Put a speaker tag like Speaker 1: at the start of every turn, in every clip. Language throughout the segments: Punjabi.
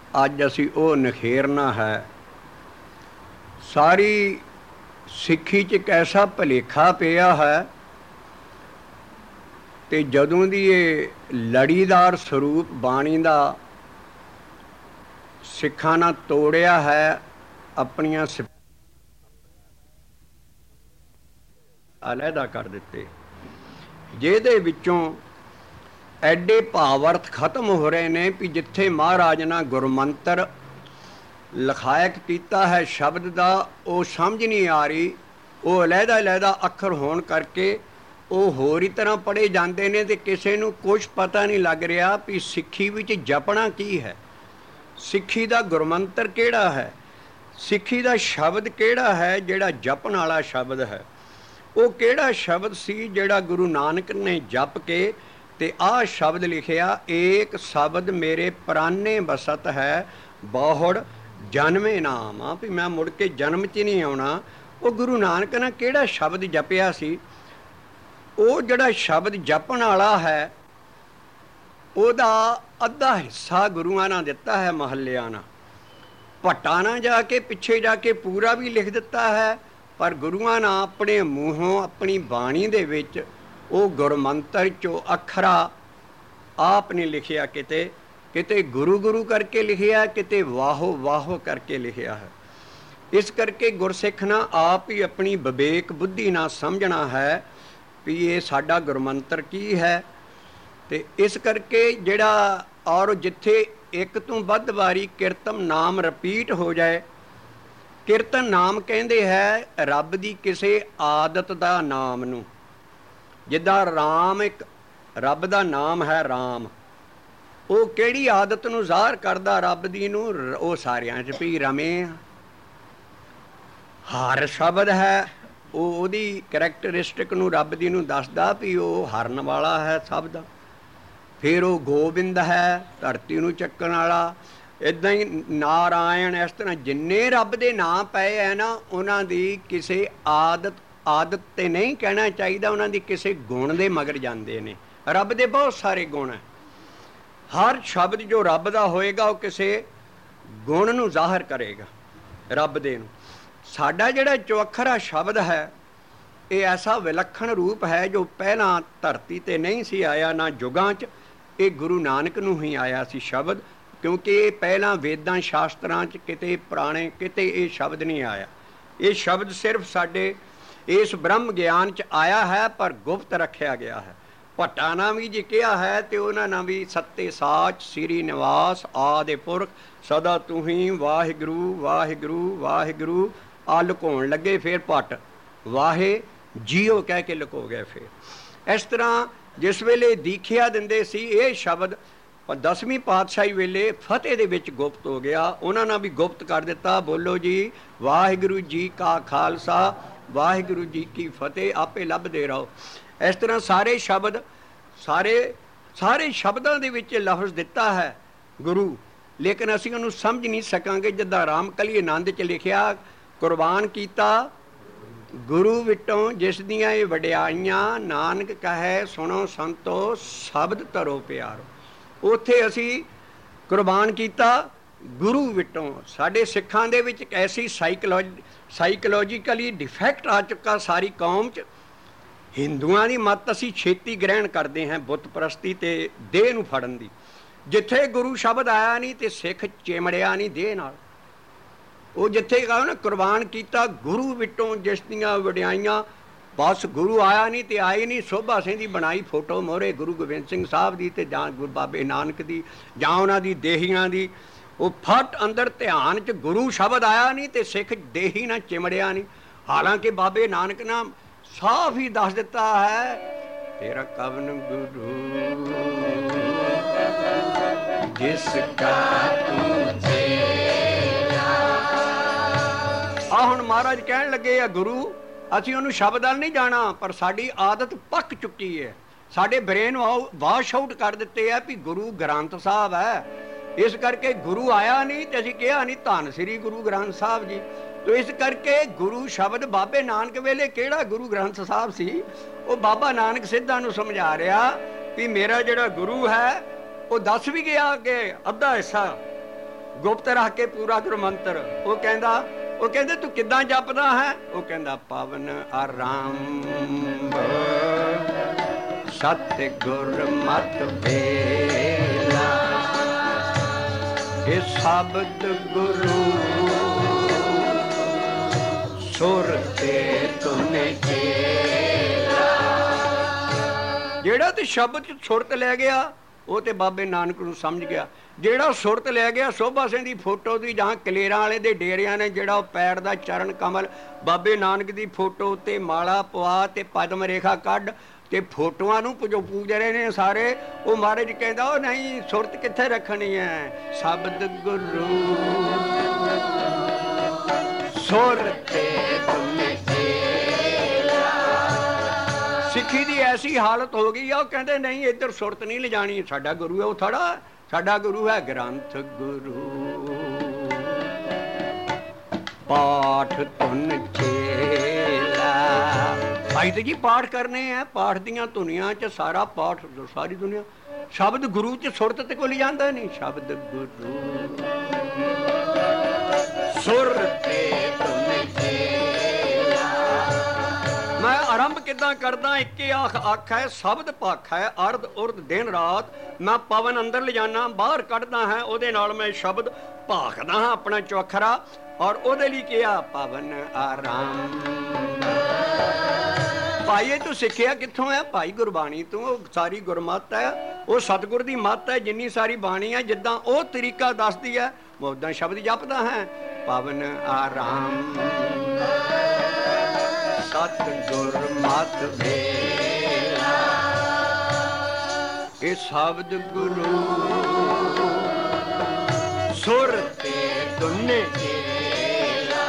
Speaker 1: ਅੱਜ ਅਸੀਂ ਉਹ ਨਿਖੇਰਨਾ ਹੈ। ਸਾਰੀ ਸਿੱਖੀ 'ਚ ਇੱਕ ਐਸਾ ਭੁਲੇਖਾ ਪਿਆ ਹੈ ਤੇ ਜਦੋਂ ਦੀ ਇਹ ਲੜੀਦਾਰ ਸਰੂਪ ਬਾਣੀ ਦਾ ਸਿੱਖਾਂ ਨਾਲ ਤੋੜਿਆ ਹੈ, ਆਪਣੀਆਂ ਅਲੱਗਾ ਕਰ ਦਿੱਤੇ, ਜਿਹਦੇ ਵਿੱਚੋਂ ਐਡੇ ਭਾਵ-ਅਰਥ ਖਤਮ ਹੋ ਰਹੇ ਨੇ ਵੀ ਜਿੱਥੇ ਮਹਾਰਾਜ ਨੇ ਗੁਰਮੰਤਰ ਲਖਾਇਕ ਕੀਤਾ ਹੈ ਸ਼ਬਦ ਦਾ, ਉਹ ਸਮਝ ਨਹੀਂ ਆ ਰਹੀ। ਉਹ ਅਲੱਗਾ ਅੱਖਰ ਹੋਣ ਕਰਕੇ ਉਹ ਹੋਰ ਹੀ ਤਰ੍ਹਾਂ ਪੜ੍ਹੇ ਜਾਂਦੇ ਨੇ ਤੇ ਕਿਸੇ ਨੂੰ ਕੁਛ ਪਤਾ ਨਹੀਂ ਲੱਗ ਰਿਹਾ ਵੀ ਸਿੱਖੀ ਵਿੱਚ ਜਪਣਾ ਕੀ ਹੈ, ਸਿੱਖੀ ਦਾ ਗੁਰਮੰਤਰ ਕਿਹੜਾ ਹੈ, ਸਿੱਖੀ ਦਾ ਸ਼ਬਦ ਕਿਹੜਾ ਹੈ ਜਿਹੜਾ ਜਪਣ ਵਾਲਾ ਸ਼ਬਦ ਹੈ। ਉਹ ਕਿਹੜਾ ਸ਼ਬਦ ਸੀ ਜਿਹੜਾ ਗੁਰੂ ਨਾਨਕ ਨੇ ਜਪ ਕੇ ਤੇ ਆਹ ਸ਼ਬਦ ਲਿਖਿਆ, ਏਕ ਸ਼ਬਦ ਮੇਰੇ ਪ੍ਰਾਨੇ ਬਸਤ ਹੈ, ਬਹੁੜ ਜਨਮੇ ਨਾਮ ਆ, ਵੀ ਮੈਂ ਮੁੜ ਕੇ ਜਨਮ 'ਚ ਨਹੀਂ ਆਉਣਾ। ਉਹ ਗੁਰੂ ਨਾਨਕ ਨੇ ਕਿਹੜਾ ਸ਼ਬਦ ਜਪਿਆ ਸੀ? ਉਹ ਜਿਹੜਾ ਸ਼ਬਦ ਜਪਣ ਵਾਲਾ ਹੈ ਉਹਦਾ ਅੱਧਾ ਹਿੱਸਾ ਗੁਰੂਆਂ ਨੇ ਦਿੱਤਾ ਹੈ ਮਹੱਲਿਆਂ ਨਾਲ, ਭੱਟਾਂ ਨਾਲ ਜਾ ਕੇ ਪਿੱਛੇ ਜਾ ਕੇ ਪੂਰਾ ਵੀ ਲਿਖ ਦਿੱਤਾ ਹੈ, ਪਰ ਗੁਰੂਆਂ ਨੇ ਆਪਣੇ ਮੂੰਹੋਂ ਆਪਣੀ ਬਾਣੀ ਦੇ ਵਿੱਚ ਉਹ ਗੁਰਮੰਤਰ 'ਚੋਂ ਅੱਖਰਾ ਆਪ ਨੇ ਲਿਖਿਆ, ਕਿਤੇ ਕਿਤੇ ਗੁਰੂ ਗੁਰੂ ਕਰਕੇ ਲਿਖਿਆ, ਕਿਤੇ ਵਾਹੋ ਵਾਹੋ ਕਰਕੇ ਲਿਖਿਆ ਹੈ। ਇਸ ਕਰਕੇ ਗੁਰਸਿੱਖ ਨਾ ਆਪ ਹੀ ਆਪਣੀ ਵਿਵੇਕ ਬੁੱਧੀ ਨਾਲ ਸਮਝਣਾ ਹੈ ਵੀ ਇਹ ਸਾਡਾ ਗੁਰਮੰਤਰ ਕੀ ਹੈ। ਤੇ ਇਸ ਕਰਕੇ ਜਿਹੜਾ ਔਰ ਜਿੱਥੇ ਇੱਕ ਤੋਂ ਵੱਧ ਵਾਰੀ ਕੀਰਤਨ ਨਾਮ ਰਿਪੀਟ ਹੋ ਜਾਏ, ਕੀਰਤਨ ਨਾਮ ਕਹਿੰਦੇ ਹੈ ਰੱਬ ਦੀ ਕਿਸੇ ਆਦਤ ਦਾ ਨਾਮ ਨੂੰ, ਜਿੱਦਾਂ ਰਾਮ ਇੱਕ ਰੱਬ ਦਾ ਨਾਮ ਹੈ ਰਾਮ, ਉਹ ਕਿਹੜੀ ਆਦਤ ਨੂੰ ਜ਼ਾਹਰ ਕਰਦਾ ਰੱਬ ਦੀ ਨੂੰ? ਉਹ ਸਾਰਿਆਂ 'ਚ ਵੀ ਰਮੇ ਹਰ ਸ਼ਬਦ ਹੈ, ਉਹ ਉਹਦੀ ਕਰੈਕਟਰਿਸਟਿਕ ਨੂੰ ਰੱਬ ਦੀ ਨੂੰ ਦੱਸਦਾ ਵੀ ਉਹ ਹਰਨ ਵਾਲਾ ਹੈ ਸਭ ਦਾ। ਫਿਰ ਉਹ ਗੋਬਿੰਦ ਹੈ, ਧਰਤੀ ਨੂੰ ਚੱਕਣ ਵਾਲਾ। ਇੱਦਾਂ ਹੀ ਨਾਰਾਇਣ, ਇਸ ਤਰ੍ਹਾਂ ਜਿੰਨੇ ਰੱਬ ਦੇ ਨਾਂ ਪਏ ਹੈ ਨਾ, ਉਹਨਾਂ ਦੀ ਕਿਸੇ ਆਦਤ ਤੇ ਨਹੀਂ ਕਹਿਣਾ ਚਾਹੀਦਾ, ਉਹਨਾਂ ਦੀ ਕਿਸੇ ਗੁਣ ਦੇ ਮਗਰ ਜਾਂਦੇ ਨੇ। ਰੱਬ ਦੇ ਬਹੁਤ ਸਾਰੇ ਗੁਣ ਹੈ, ਹਰ ਸ਼ਬਦ ਜੋ ਰੱਬ ਦਾ ਹੋਏਗਾ ਉਹ ਕਿਸੇ ਗੁਣ ਨੂੰ ਜ਼ਾਹਰ ਕਰੇਗਾ ਰੱਬ ਦੇ ਨੂੰ। ਸਾਡਾ ਜਿਹੜਾ ਚੌਖਰਾ ਸ਼ਬਦ ਹੈ ਇਹ ਐਸਾ ਵਿਲੱਖਣ ਰੂਪ ਹੈ ਜੋ ਪਹਿਲਾਂ ਧਰਤੀ 'ਤੇ ਨਹੀਂ ਸੀ ਆਇਆ, ਨਾ ਯੁੱਗਾਂ 'ਚ, ਇਹ ਗੁਰੂ ਨਾਨਕ ਨੂੰ ਹੀ ਆਇਆ ਸੀ ਸ਼ਬਦ, ਕਿਉਂਕਿ ਇਹ ਪਹਿਲਾਂ ਵੇਦਾਂ ਸ਼ਾਸਤਰਾਂ 'ਚ ਕਿਤੇ ਪੁਰਾਣੇ ਕਿਤੇ ਇਹ ਸ਼ਬਦ ਨਹੀਂ ਆਇਆ। ਇਹ ਸ਼ਬਦ ਸਿਰਫ ਸਾਡੇ ਇਸ ਬ੍ਰਹਮ ਗਿਆਨ 'ਚ ਆਇਆ ਹੈ, ਪਰ ਗੁਪਤ ਰੱਖਿਆ ਗਿਆ ਹੈ। ਭੱਟਾਂ ਨਾਲ ਵੀ ਜੇ ਕਿਹਾ ਹੈ ਤੇ ਉਹਨਾਂ ਨਾਲ ਵੀ ਸੱਤੇ ਸਾਚ ਸ੍ਰੀ ਨਿਵਾਸ ਆਦਿ ਪੁਰਖ ਸਦਾ ਤੂੰ ਹੀ ਵਾਹਿਗੁਰੂ ਵਾਹਿਗੁਰੂ ਵਾਹਿਗੁਰੂ ਆ ਲੁਕਾਉਣ ਲੱਗੇ, ਫਿਰ ਭੱਟ ਵਾਹੇ ਜੀਓ ਕਹਿ ਕੇ ਲੁਕੋ ਗਏ। ਫਿਰ ਇਸ ਤਰ੍ਹਾਂ ਜਿਸ ਵੇਲੇ ਦੀਖਿਆ ਦਿੰਦੇ ਸੀ ਇਹ ਸ਼ਬਦ 10ਵੀਂ ਪਾਤਸ਼ਾਹੀ ਵੇਲੇ ਫਤਿਹ ਦੇ ਵਿੱਚ ਗੁਪਤ ਹੋ ਗਿਆ, ਉਹਨਾਂ ਨਾਲ ਵੀ ਗੁਪਤ ਕਰ ਦਿੱਤਾ। ਬੋਲੋ ਜੀ ਵਾਹਿਗੁਰੂ ਜੀ ਕਾ ਖਾਲਸਾ ਵਾਹਿਗੁਰੂ ਜੀ ਕੀ ਫਤਿਹ, ਆਪੇ ਲੱਭਦੇ ਰਹੋ। ਇਸ ਤਰ੍ਹਾਂ ਸਾਰੇ ਸ਼ਬਦ ਸਾਰੇ ਸ਼ਬਦਾਂ ਦੇ ਵਿੱਚ ਲਫ਼ਜ਼ ਦਿੱਤਾ ਹੈ ਗੁਰੂ, ਲੇਕਿਨ ਅਸੀਂ ਉਹਨੂੰ ਸਮਝ ਨਹੀਂ ਸਕਾਂਗੇ। ਜਿੱਦਾਂ ਰਾਮਕਲੀ ਆਨੰਦ 'ਚ ਲਿਖਿਆ, ਕੁਰਬਾਨ ਕੀਤਾ ਗੁਰੂ ਵਿਟੋਂ ਜਿਸ ਦੀਆਂ ਇਹ ਵਡਿਆਈਆਂ, ਨਾਨਕ ਕਹੈ ਸੁਣੋ ਸੰਤੋ ਸ਼ਬਦ ਧਰੋ ਪਿਆਰੋ। ਉੱਥੇ ਅਸੀਂ ਕੁਰਬਾਨ ਕੀਤਾ ਗੁਰੂ ਵਿਟੋਂ। ਸਾਡੇ ਸਿੱਖਾਂ ਦੇ ਵਿੱਚ ਇੱਕ ਐਸੀ ਸਾਈਕੋਲੋਜੀਕਲੀ ਡਿਫੈਕਟ ਆ ਚੁੱਕਾ ਸਾਰੀ ਕੌਮ 'ਚ। ਹਿੰਦੂਆਂ ਦੀ ਮੱਤ ਅਸੀਂ ਛੇਤੀ ਗ੍ਰਹਿਣ ਕਰਦੇ ਹਾਂ ਬੁੱਤ ਪ੍ਰਸਤੀ ਤੇ ਦੇਹ ਨੂੰ ਫੜਨ ਦੀ। ਜਿੱਥੇ ਗੁਰੂ ਸ਼ਬਦ ਆਇਆ ਨਹੀਂ ਤੇ ਸਿੱਖ ਚਿਮੜਿਆ ਨਹੀਂ ਦੇਹ ਨਾਲ। ਉਹ ਜਿੱਥੇ ਕਹੋ ਨਾ ਕੁਰਬਾਨ ਕੀਤਾ ਗੁਰੂ ਵਿਟੋਂ ਜਿਸ ਦੀਆਂ ਵਡਿਆਈਆਂ, ਬਸ ਗੁਰੂ ਆਇਆ ਨਹੀਂ ਤੇ ਆਈ ਨਹੀਂ। ਸੋਭਾ ਸਿੰਘ ਦੀ ਬਣਾਈ ਫੋਟੋ ਮੋਹਰੇ ਗੁਰੂ ਗੋਬਿੰਦ ਸਿੰਘ ਸਾਹਿਬ ਦੀ ਤੇ ਜਾਂ ਗੁਰੂ ਬਾਬੇ ਨਾਨਕ ਦੀ ਜਾਂ ਉਹਨਾਂ ਦੀ ਦੇਹੀਆਂ ਦੀ, ਉਹ ਫਟ ਅੰਦਰ ਧਿਆਨ 'ਚ ਗੁਰੂ ਸ਼ਬਦ ਆਇਆ ਨਹੀਂ ਤੇ ਸਿੱਖ ਦੇਹੀ ਨਾਲ ਚਿਮੜਿਆ ਨਹੀਂ। ਹਾਲਾਂਕਿ ਬਾਬੇ ਨਾਨਕ ਨੇ ਸਾਫ਼ ਹੀ ਦੱਸ ਦਿੱਤਾ ਹੈ, ਤੇਰਾ ਕਵਨ ਗੁਰੂ ਜਿਸ ਕਾ ਤੂੰ ਚੇਲਾ। ਆ ਹੁਣ ਮਹਾਰਾਜ ਕਹਿਣ ਲੱਗੇ ਆ ਗੁਰੂ, ਅਸੀਂ ਉਹਨੂੰ ਸ਼ਬਦ ਨਾਲ ਨਹੀਂ ਜਾਣਾ, ਪਰ ਸਾਡੀ ਆਦਤ ਪੱਕ ਚੁੱਕੀ ਹੈ। ਸਾਡੇ ਬ੍ਰੇਨ ਵਾਸ਼ ਆਊਟ ਕਰ ਦਿੱਤੇ ਆ ਵੀ ਗੁਰੂ ਗ੍ਰੰਥ ਸਾਹਿਬ ਹੈ। ਇਸ ਕਰਕੇ ਗੁਰੂ ਆਇਆ ਨਹੀਂ ਤੇ ਅਸੀਂ ਕਿਹਾ ਨਹੀਂ ਧੰਨ ਸ੍ਰੀ ਗੁਰੂ ਗ੍ਰੰਥ ਸਾਹਿਬ ਜੀ। ਤੋ ਇਸ ਕਰਕੇ ਗੁਰੂ ਸ਼ਬਦ ਬਾਬੇ ਨਾਨਕ ਵੇਲੇ ਕਿਹੜਾ ਗੁਰੂ ਗ੍ਰੰਥ ਸਾਹਿਬ ਸੀ? ਉਹ ਬਾਬਾ ਨਾਨਕ ਸਿੱਧਾਂ ਨੂੰ ਸਮਝਾ ਰਿਹਾ ਵੀ ਮੇਰਾ ਜਿਹੜਾ ਗੁਰੂ ਹੈ ਉਹ ਦੱਸ ਵੀ ਗਿਆ ਕਿ ਅੱਧਾ ਹਿੱਸਾ ਗੁਪਤ ਰੱਖ ਕੇ ਪੂਰਾ ਗੁਰਮੰਤਰ। ਉਹ ਕਹਿੰਦੇ ਤੂੰ ਕਿੱਦਾਂ ਜਪਦਾ ਹੈ? ਉਹ ਕਹਿੰਦਾ ਪਵਨ ਆਰੰਭ ਸਤਿ ਗੁਰ ਮਤਿ ਵੇਲਾ, ਇਹ ਸ਼ਬਦ ਗੁਰੂ ਸੁਰ ਤੇ ਤੁਨੇ ਚੇਲਾ। ਜਿਹੜਾ ਤੇ ਸ਼ਬਦ ਚ ਸੁਰਤ ਲੈ ਗਿਆ ਉਹ ਤੇ ਬਾਬੇ ਨਾਨਕ ਨੂੰ ਸਮਝ ਗਿਆ। ਜਿਹੜਾ ਸੁਰਤ ਲੈ ਗਿਆ ਸੋਭਾ ਸਿੰਘ ਦੀ ਫੋਟੋ ਦੀ ਜਾਂ ਕਲੇਰਾਂ ਵਾਲੇ ਦੇ ਡੇਰਿਆਂ ਨੇ ਜਿਹੜਾ ਉਹ ਪੈਰ ਦਾ ਚਰਨ ਕਮਲ ਬਾਬੇ ਨਾਨਕ ਦੀ ਫੋਟੋ ਉੱਤੇ ਮਾਲਾ ਪਵਾ ਤੇ ਪਦਮ ਰੇਖਾ ਕੱਢ ਤੇ ਫੋਟੋਆਂ ਨੂੰ ਜੋ ਪੂਜ ਰਹੇ ਨੇ ਸਾਰੇ, ਉਹ ਮਹਾਰਾਜ ਕਹਿੰਦਾ ਉਹ ਨਹੀਂ, ਸੁਰਤ ਕਿੱਥੇ ਰੱਖਣੀ ਹੈ? ਸ਼ਬਦ ਗੁਰੂ ਸੁਰ ਤੇ ਤੁਨੇ ਚੇਲਾ। ਸਿੱਖੀ ਦੀ ਐਸੀ ਹਾਲਤ ਹੋ ਗਈ ਆ, ਉਹ ਕਹਿੰਦੇ ਨਹੀਂ ਇੱਧਰ ਸੁਰਤ ਨਹੀਂ ਲਿਜਾਣੀ, ਸਾਡਾ ਗੁਰੂ ਹੈ ਉਹ ਥੋੜਾ, ਸਾਡਾ ਗੁਰੂ ਹੈ ਗ੍ਰੰਥ ਗੁਰੂ ਪਾਠ ਧੁਨ ਚੇਲਾ। ਭਾਈ ਤੇ ਜੀ ਪਾਠ ਕਰਨੇ ਆ, ਪਾਠ ਦੀਆਂ ਧੁਨੀਆਂ ਚ ਸਾਰਾ ਪਾਠ, ਸਾਰੀ ਦੁਨੀਆ ਸ਼ਬਦ ਗੁਰੂ ਚ ਸੁਰਤ ਤੇ ਕੋਈ ਜਾਂਦਾ ਨਹੀਂ। ਸ਼ਬਦ ਗੁਰੂ ਸੁਰ ਤੇ ਤੁਨੇ ਚੇਲਾ। ਮੈਂ ਆਰੰਭ ਕਿੱਦਾਂ ਕਰਦਾ? ਇੱਕੇ ਅੱਖ ਹੈ, ਸ਼ਬਦ ਪੱਖ ਹੈ, ਅਰਧ ਉਰਧ ਦਿਨ ਰਾਤ ਮੈਂ ਪਵਨ ਅੰਦਰ ਲਿਜਾਨਾ, ਬਾਹਰ ਕੱਢਦਾ ਹੈ, ਉਹਦੇ ਨਾਲ ਮੈਂ ਸ਼ਬਦ ਭਾਖਦਾ ਹਾਂ ਆਪਣਾ ਚੌਖਰਾ, ਔਰ ਉਹਦੇ ਲਈ ਕਿਹਾ ਪਵਨ ਆਰੰਭ। ਭਾਈ ਇਹ ਤੂੰ ਸਿੱਖਿਆ ਕਿੱਥੋਂ ਹੈ? ਭਾਈ ਗੁਰਬਾਣੀ ਤੋਂ। ਉਹ ਸਾਰੀ ਗੁਰਮੱਤ ਹੈ, ਉਹ ਸਤਿਗੁਰ ਦੀ ਮੱਤ ਹੈ, ਜਿੰਨੀ ਸਾਰੀ ਬਾਣੀ ਹੈ ਜਿੱਦਾਂ ਉਹ ਤਰੀਕਾ ਦੱਸਦੀ ਹੈ ਮੈਂ ਉੱਦਾਂ ਸ਼ਬਦ ਜਪਦਾ ਹੈ। ਪਵਨ ਆਰੰਭ ਸਤਿਗੁਰ ਮਤਿ ਵੇਲਾ, ਇਹ ਸ਼ਬਦ ਗੁਰੂ ਸੁਰ ਤੇ ਤੁਨੇ ਚੇਲਾ।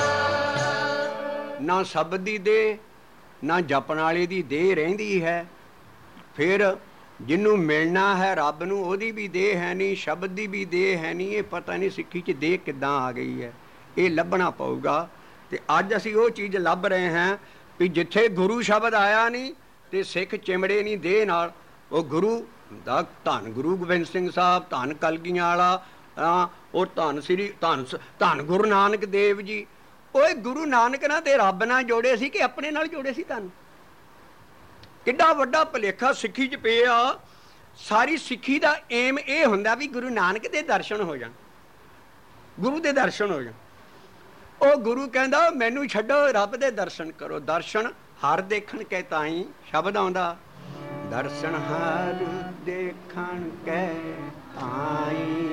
Speaker 1: ਨਾ ਸ਼ਬਦ ਦੀ ਦੇਹ ਨਾ ਜਪਣ ਵਾਲੇ ਦੀ ਦੇਹ ਰਹਿੰਦੀ ਹੈ। ਫਿਰ ਜਿਹਨੂੰ ਮਿਲਣਾ ਹੈ ਰੱਬ ਨੂੰ, ਉਹਦੀ ਵੀ ਦੇਹ ਹੈ ਨਹੀਂ, ਸ਼ਬਦ ਦੀ ਵੀ ਦੇਹ ਹੈ ਨਹੀਂ। ਇਹ ਪਤਾ ਨਹੀਂ ਸਿੱਖੀ 'ਚ ਦੇਹ ਕਿੱਦਾਂ ਆ ਗਈ ਹੈ, ਇਹ ਲੱਭਣਾ ਪਊਗਾ। ਤੇ ਅੱਜ ਅਸੀਂ ਉਹ ਚੀਜ਼ ਲੱਭ ਰਹੇ ਹਾਂ ਵੀ ਜਿੱਥੇ ਗੁਰੂ ਸ਼ਬਦ ਆਇਆ ਨਹੀਂ ਤੇ ਸਿੱਖ ਚਿਮੜੇ ਨਹੀਂ ਦੇਹ ਨਾਲ। ਉਹ ਗੁਰੂ ਦਾ ਧੰਨ ਗੁਰੂ ਗੋਬਿੰਦ ਸਿੰਘ ਸਾਹਿਬ, ਧੰਨ ਕਲਗੀਆਂ ਵਾਲਾ, ਉਹ ਧੰਨ ਗੁਰੂ ਨਾਨਕ ਦੇਵ ਜੀ। ਉਹ ਗੁਰੂ ਨਾਨਕ ਨਾਲ ਤੇ ਰੱਬ ਨਾਲ ਜੋੜੇ ਸੀ ਕਿ ਆਪਣੇ ਨਾਲ ਜੋੜੇ ਸੀ? ਧੰਨ ਕਿੱਡਾ ਵੱਡਾ ਭੁਲੇਖਾ ਸਿੱਖੀ 'ਚ ਪਿਆ। ਸਾਰੀ ਸਿੱਖੀ ਦਾ ਏਮ ਇਹ ਹੁੰਦਾ ਵੀ ਗੁਰੂ ਨਾਨਕ ਦੇ ਦਰਸ਼ਨ ਹੋ ਜਾਣ, ਗੁਰੂ ਦੇ ਦਰਸ਼ਨ ਹੋ ਜਾਣ। ਉਹ ਗੁਰੂ ਕਹਿੰਦਾ ਮੈਨੂੰ ਛੱਡੋ, ਰੱਬ ਦੇ ਦਰਸ਼ਨ ਕਰੋ। ਦਰਸ਼ਨ ਹਰ ਦੇਖਣ ਕੈ ਤਾਈ ਸ਼ਬਦ ਆਉਂਦਾ, ਦਰਸ਼ਨ ਹਰ ਦੇਖਣ ਕੈ ਤਾਈ,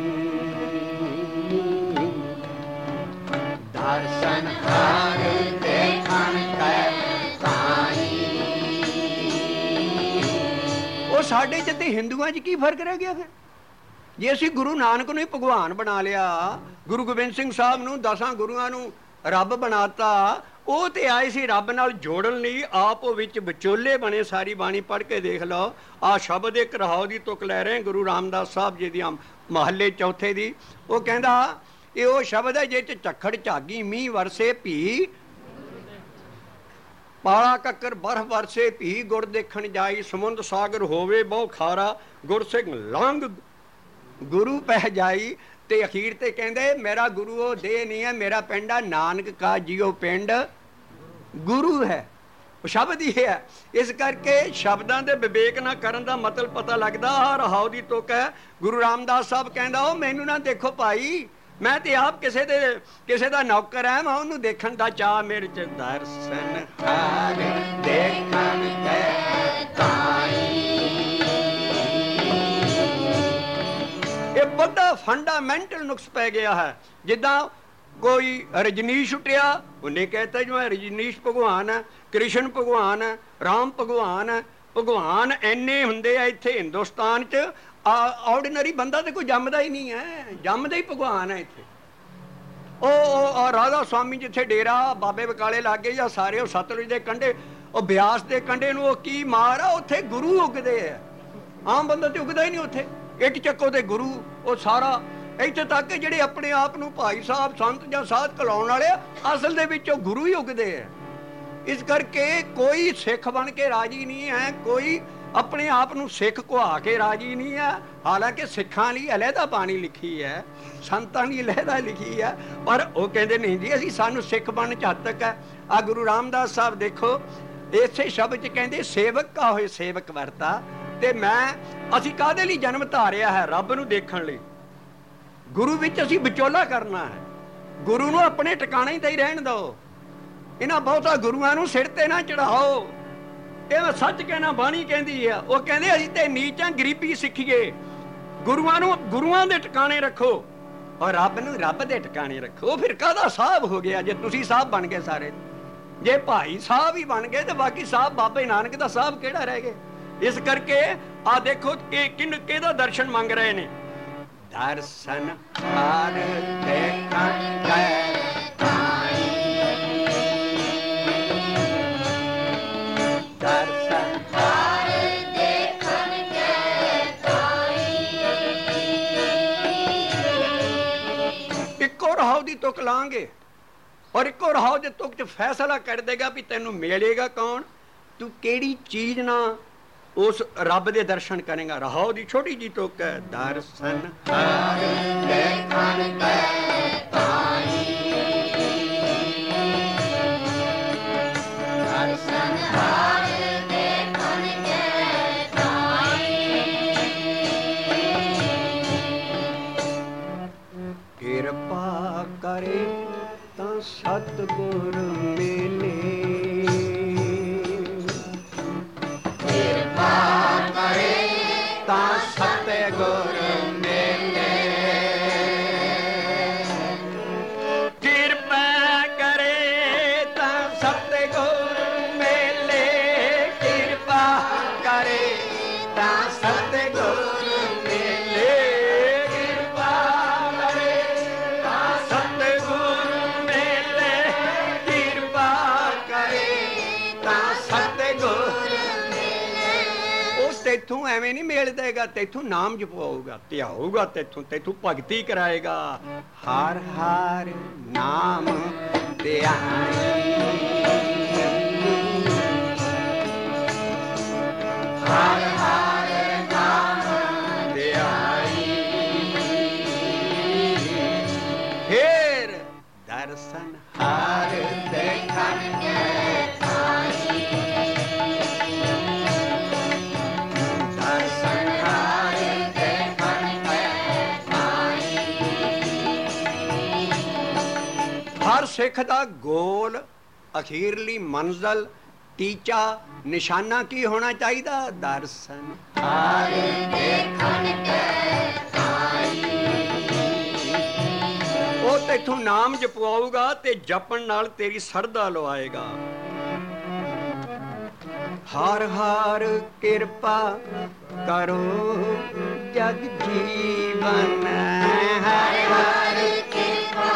Speaker 1: ਦਰਸ਼ਨ ਹਰ ਦੇਖਣ ਕੈ ਤਾਈ। ਉਹ ਸਾਡੇ ਚ ਤੇ ਹਿੰਦੂਆਂ 'ਚ ਕੀ ਫਰਕ ਰਹਿ ਗਿਆ? ਫਿਰ ਜੇ ਅਸੀਂ ਗੁਰੂ ਨਾਨਕ ਨੂੰ ਹੀ ਭਗਵਾਨ ਬਣਾ ਲਿਆ, ਗੁਰੂ ਗੋਬਿੰਦ ਸਿੰਘ ਸਾਹਿਬ ਨੂੰ 10 ਗੁਰੂਆਂ ਨੂੰ ਰੱਬ ਬਣਾਤਾ, ਉਹ ਤੇ ਆਏ ਸੀ ਰੱਬ ਨਾਲ ਜੋੜਨ ਲਈ, ਆਪ ਉਹ ਵਿੱਚ ਵਿਚੋਲੇ ਬਣੇ। ਸਾਰੀ ਬਾਣੀ ਪੜ੍ਹ ਕੇ ਦੇਖ ਲਓ। ਆਹ ਸ਼ਬਦ ਇੱਕ ਰਹਾਉ ਦੀ ਤੁਕ ਲੈ ਰਹੇ ਗੁਰੂ ਰਾਮਦਾਸ ਸਾਹਿਬ ਜੀ ਦੀ ਮਹੱਲੇ ਚੌਥੇ ਦੀ। ਉਹ ਕਹਿੰਦਾ ਇਹ ਉਹ ਸ਼ਬਦ ਹੈ ਜਿਹ 'ਚ ਝੱਖੜ ਝਾਗੀ ਮੀਂਹ ਵਰਸੇ ਭੀ, ਪਾਲਾ ਕੱਕਰ ਬਰਫ ਵਰਸੇ ਭੀ, ਗੁਰ ਦੇਖਣ ਜਾਈ ਸਮੁੰਦ ਸਾਗਰ ਹੋਵੇ ਬਹੁ ਖਾਰਾ, ਗੁਰ ਸਿੰਘ ਲੰਘ ਗੁਰੂ ਪੈ ਜਾਈ। ਤੇ ਅਖੀਰ ਤੇ ਕਹਿੰਦੇ ਮੇਰਾ ਗੁਰੂ ਉਹ ਦੇਹ ਨਹੀਂ ਹੈ, ਮੇਰਾ ਪਿੰਡ ਆ ਨਾਨਕ ਕਾ ਜੀਓ ਪਿੰਡ ਗੁਰੂ ਹੈ। ਉਹ ਸ਼ਬਦ ਹੀ ਹੈ। ਇਸ ਕਰਕੇ ਸ਼ਬਦਾਂ ਦੇ ਵਿਵੇਕ ਨਾ ਕਰਨ ਦਾ ਮਤਲਬ ਪਤਾ ਲੱਗਦਾ। ਆਹ ਰਹਾਉ ਦੀ ਤੁਕ ਹੈ। ਗੁਰੂ ਰਾਮਦਾਸ ਸਾਹਿਬ ਕਹਿੰਦਾ ਉਹ ਮੈਨੂੰ ਨਾ ਦੇਖੋ ਭਾਈ, ਮੈਂ ਤੇ ਆਪ ਕਿਸੇ ਦਾ ਨੌਕਰ ਹੈ, ਮੈਂ ਉਹਨੂੰ ਦੇਖਣ ਦਾ ਚਾਹ ਮੇਰੇ ਚ। ਦਰਸ਼ਨ ਹਰ ਦੇਖਣ ਕੈ ਤਾਈ। ਇਹ ਵੱਡਾ ਫੰਡਾਮੈਂਟਲ ਨੁਕਸ ਪੈ ਗਿਆ ਹੈ। ਜਿੱਦਾਂ ਕੋਈ ਰਜਨੀਸ਼ ਉੱਠਿਆ, ਉਹਨੇ ਕਹਿਤਾ ਜੋ ਰਜਨੀਸ਼ ਭਗਵਾਨ ਹੈ, ਕ੍ਰਿਸ਼ਨ ਭਗਵਾਨ ਹੈ, ਰਾਮ ਭਗਵਾਨ ਹੈ। ਭਗਵਾਨ ਇੰਨੇ ਹੁੰਦੇ ਆ ਇੱਥੇ ਹਿੰਦੁਸਤਾਨ 'ਚ। ਆਰਡੀਨਰੀ ਬੰਦਾ ਤੇ ਕੋਈ ਜੰਮਦਾ ਹੀ ਨਹੀਂ ਹੈ, ਜੰਮਦਾ ਹੀ ਭਗਵਾਨ ਹੈ ਇੱਥੇ। ਉਹ ਰਾਧਾ ਸਵਾਮੀ ਜਿੱਥੇ ਡੇਰਾ ਬਾਬੇ ਬਕਾਲੇ ਲਾਗੇ ਜਾਂ ਸਾਰੇ ਉਹ ਸਤਲੁਜ ਦੇ ਕੰਢੇ, ਉਹ ਬਿਆਸ ਦੇ ਕੰਢੇ ਨੂੰ ਉਹ ਕੀ ਮਾਰ ਆ, ਉੱਥੇ ਗੁਰੂ ਉਗਦੇ ਆ। ਆਮ ਬੰਦਾ ਤੇ ਉਗਦਾ ਹੀ ਨਹੀਂ ਉੱਥੇ। ਇੱਕ ਚੱਕੋ ਤੇ ਗੁਰੂ ਉਹ ਸਾਰਾ ਇੱਥੇ ਤੱਕ ਜਿਹੜੇ ਆਪਣੇ ਆਪ ਨੂੰ ਭਾਈ ਸਾਹਿਬ ਸੰਤ ਜਾਂ ਸਾਧ ਕਲਾਉਣ ਵਾਲੇ ਅਸਲ ਦੇ ਵਿੱਚ ਉਹ ਗੁਰੂ ਹੀ ਉਗਦੇ ਆ। ਇਸ ਕਰਕੇ ਕੋਈ ਸਿੱਖ ਬਣ ਕੇ ਰਾਜੀ ਨਹੀਂ ਹੈ, ਕੋਈ ਆਪਣੇ ਆਪ ਨੂੰ ਸਿੱਖ ਕੁਹਾ ਕੇ ਰਾਜੀ ਨਹੀਂ ਹੈ। ਹਾਲਾਂਕਿ ਸਿੱਖਾਂ ਲਈ ਅਲੱਗਾ ਬਾਣੀ ਲਿਖੀ ਹੈ, ਸੰਤਾਂ ਲਈ ਅਲੱਗਾ ਲਿਖੀ ਹੈ, ਪਰ ਉਹ ਕਹਿੰਦੇ ਨਹੀਂ ਜੀ ਅਸੀਂ ਸਾਨੂੰ ਸਿੱਖ ਬਣਨ ਚ ਹੱਦ ਤੱਕ ਹੈ। ਆ ਗੁਰੂ ਰਾਮਦਾਸ ਸਾਹਿਬ ਦੇਖੋ ਇਸੇ ਸ਼ਬਦ ਚ ਕਹਿੰਦੇ ਸੇਵਕ ਕਾ ਹੋਏ ਸੇਵਕ ਵਰਤਾ। ਤੇ ਅਸੀਂ ਕਾਹਦੇ ਲਈ ਜਨਮ ਧਾਰਿਆ ਹੈ? ਰੱਬ ਨੂੰ ਦੇਖਣ ਲਈ। ਗੁਰੂ ਵਿੱਚ ਅਸੀਂ ਵਿਚੋਲਾ ਕਰਨਾ ਹੈ। ਗੁਰੂ ਨੂੰ ਆਪਣੇ ਟਿਕਾਣੇ ਤੇ ਹੀ ਰਹਿਣ ਦਿਓ। ਇਹਨਾਂ ਬਹੁਤਾ ਗੁਰੂਆਂ ਨੂੰ ਸਿਰ ਤੇ ਨਾ ਚੜਾਓ। ਇਹ ਮੈਂ ਸੱਚ ਕਹਿਣਾ, ਬਾਣੀ ਕਹਿੰਦੀ ਆ। ਉਹ ਕਹਿੰਦੇ ਅਸੀਂ ਤੇ ਨੀਚਾਂ ਗਰੀਬੀ ਸਿੱਖੀਏ। ਗੁਰੂਆਂ ਨੂੰ ਗੁਰੂਆਂ ਦੇ ਟਿਕਾਣੇ ਰੱਖੋ ਔਰ ਰੱਬ ਨੂੰ ਰੱਬ ਦੇ ਟਿਕਾਣੇ ਰੱਖੋ। ਫਿਰ ਕਾਹਦਾ ਸਾਹਿਬ ਹੋ ਗਿਆ ਜੇ ਤੁਸੀਂ ਸਾਹਿਬ ਬਣ ਗਏ ਸਾਰੇ? ਜੇ ਭਾਈ ਸਾਹਿਬ ਹੀ ਬਣ ਗਏ ਤੇ ਬਾਕੀ ਸਾਹਿਬ ਬਾਬੇ ਨਾਨਕ ਦਾ ਸਾਹਿਬ ਕਿਹੜਾ ਰਹਿ ਗਏ? ਇਸ ਕਰਕੇ ਆ ਦੇਖੋ ਕਿਹਦਾ ਦਰਸ਼ਨ ਮੰਗ ਰਹੇ ਨੇ। ਦਰਸ਼ਨ ਹਰ ਦੇਖਣ ਗਏ ਰਹਾਉ ਦੀ ਤੁਕ ਲਾਂਗੇ ਔਰ ਇੱਕੋ ਰਹਾਉ ਦੇ ਤੁਕ ਚ ਫੈਸਲਾ ਕਰ ਦੇਗਾ ਵੀ ਤੈਨੂੰ ਮਿਲੇਗਾ ਕੌਣ, ਤੂੰ ਕਿਹੜੀ ਚੀਜ਼ ਨਾਲ ਉਸ ਰੱਬ ਦੇ ਦਰਸ਼ਨ ਕਰੇਗਾ। ਰਹਾਉ ਦੀ ਛੋਟੀ ਜੀ ਤੁਕ ਹੈ। ਦਰਸ਼ਨ ਹਰ ਦੇਖਣ ਗਏ ਤਾਈ, ਦਰਸ਼ਨ ਹਰ ਦੇਖਣ ਗਏ ਤਾਈ, ਕਿਰਪਾ ਕਰੇ ਤਾਂ ਸਤਿਗੁਰ ਮਿਲੇ, ਕਿਰਪਾ ਕਰੇ ਤਾਂ ਸਤਿਗੁਰ ਮਿਲੇ, ਕਿਰਪਾ ਕਰੇ ਤਾਂ ਸਤਿਗੁਰ ਮਿਲੇ, ਕਿਰਪਾ ਕਰੇ ਤਾਂ ਸਤਿਗੁਰ ਤੈਥੋਂ ਐਵੇਂ ਨਹੀਂ ਮਿਲ ਦੇਗਾ। ਤੈਥੋਂ ਨਾਮ ਜਪਵਾਊਗਾ, ਧਿਆਊਗਾ, ਤੈਥੋਂ ਭਗਤੀ ਕਰਾਏਗਾ। ਹਰ ਹਰ ਨਾਮ ਧਿਆਈ, ਹਰ ਹਰ ਨਾਮ ਧਿਆਈ, ਫੇਰ ਦਰਸ਼ਨ ਹਰ ਦੇਖਣ ਗਏ ਤਾਈ, ਹਰ ਸਿੱਖ ਦਾ ਗੋਲ, ਅਖੀਰਲੀ ਮੰਜ਼ਿਲ, ਟੀਚਾ, ਨਿਸ਼ਾਨਾ ਕੀ ਹੋਣਾ ਚਾਹੀਦਾ? ਦਰਸ਼ਨ ਹਰ ਦੇਖਣ ਗਏ ਤਾਈ। ਉਹ ਤੈਥੋਂ ਨਾਮ ਜਪਵਾਊਗਾ ਤੇ ਜਪਣ ਨਾਲ ਤੇਰੀ ਸਰਧਾ ਲਵਾਏਗਾ। ਹਰ ਹਰ ਕਿਰਪਾ ਕਰੋ ਜਗ ਜੀਵਨ, ਹਰ ਹਰ ਕਿਰਪਾ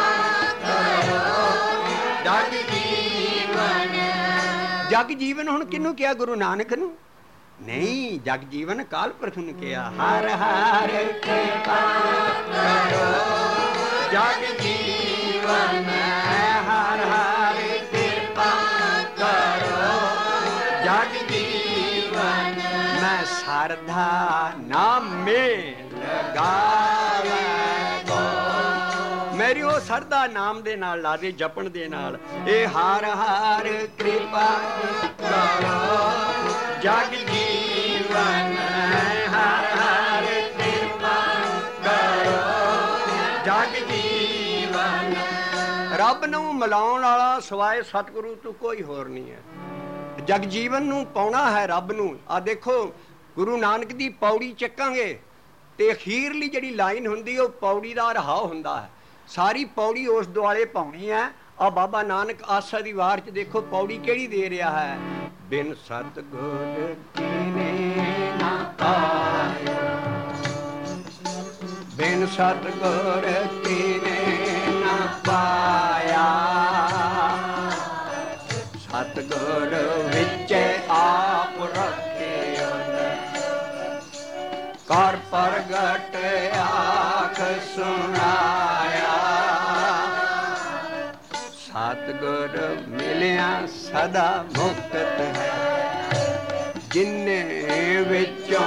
Speaker 1: ਜਗ ਜੀਵਨ। ਜਗ ਜੀਵਨ ਹੁਣ ਕਿਹਨੂੰ ਕਿਹਾ? ਗੁਰੂ ਨਾਨਕ ਨੂੰ ਨਹੀਂ, ਜਗ ਜੀਵਨ ਅਕਾਲ ਪੁਰਖ ਨੂੰ ਕਿਹਾ। ਹਰ ਹਰ ਕਿਰਪਾ ਕਰੋ ਜਗ ਜੀਵਨ, ਹਰ ਹਰ ਕਿਰਪਾ ਕਰੋ ਜਗ ਜੀਵਨ। ਮੈਂ ਸਰਧਾ ਨਾਮੇ ਲਗਾਵੇ, ਮੇਰੀ ਉਹ ਸਰਧਾ ਨਾਮ ਦੇ ਨਾਲ ਲਾ ਦੇ, ਜਪਣ ਦੇ ਨਾਲ। ਇਹ ਹਰ ਹਰ ਕਿਰਪਾ ਕਰੋ ਜਗ ਜੀਵਨ, ਹਰ ਹਰ ਕਿਰਪਾ ਕਰੋ ਜਗ ਜੀਵਨ। ਰੱਬ ਨੂੰ ਮਿਲਾਉਣ ਵਾਲਾ ਸਿਵਾਏ ਸਤਿਗੁਰੂ ਤੋਂ ਕੋਈ ਹੋਰ ਨਹੀਂ ਹੈ। ਜਗ ਜੀਵਨ ਨੂੰ ਪਾਉਣਾ ਹੈ ਰੱਬ ਨੂੰ। ਆ ਦੇਖੋ ਗੁਰੂ ਨਾਨਕ ਦੀ ਪੌੜੀ ਚੱਕਾਂਗੇ ਤੇ ਅਖੀਰਲੀ ਜਿਹੜੀ ਲਾਈਨ ਹੁੰਦੀ ਉਹ ਪੌੜੀ ਦਾ ਰਹਾਉ ਹੁੰਦਾ ਹੈ। ਸਾਰੀ ਪੌੜੀ ਉਸ ਦੁਆਲੇ ਪਾਉਣੀ ਹੈ। ਆ ਬਾਬਾ ਨਾਨਕ ਆਸਾ ਦੀ ਵਾਰ ਚ ਦੇਖੋ ਪੌੜੀ ਕਿਹੜੀ ਦੇ ਰਿਹਾ ਹੈ। ਬਿਨ ਸਤਿਗੁਰ ਕੀਨੇ ਨਾ ਪਾਇਆ, ਬਿਨ ਸਤਿਗੁਰ ਕੀਨੇ ਨਾ ਪਾਇਆ, ਸਤਿਗੁਰ ਵਿੱਚ ਆਪ ਰੱਖਿਓ ਕਰ ਪ੍ਰਗਟ ਆਖ ਸੁਣਾਇਆ। ਸਤਿਗੁਰ ਮਿਲਿਆ ਸਦਾ ਮੁਕਤ ਹੈ, जिन्ने विचों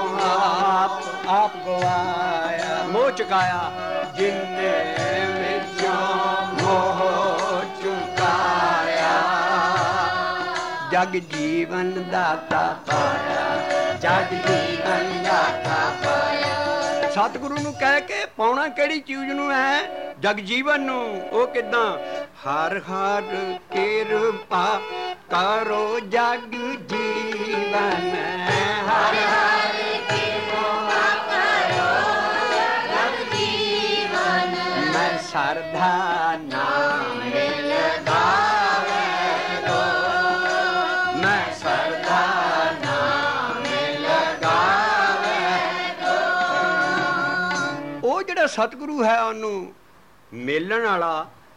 Speaker 1: आप गवाया मोह चुकाया, जिन्ने विचों मोह चुकाया, जग जीवन दाता पाया, जग जीवन दाता पाया। सतगुरु नूं कह के पाउणा किहड़ी चीज़ नूं है? जग जीवन नूं। ਉਹ ਕਿੱਦਾਂ? हर हर किरपा करो जग जीवन, हर हर किरपा करो जग जीवन, मैं श्रद्धा नाम लगावे दो, मैं श्रद्धा नाम लगावे दो। ਉਹ ਜਿਹੜਾ ਸਤਿਗੁਰੂ ਹੈ ਉਹਨੂੰ ਮਿਲਣ ਵਾਲਾ,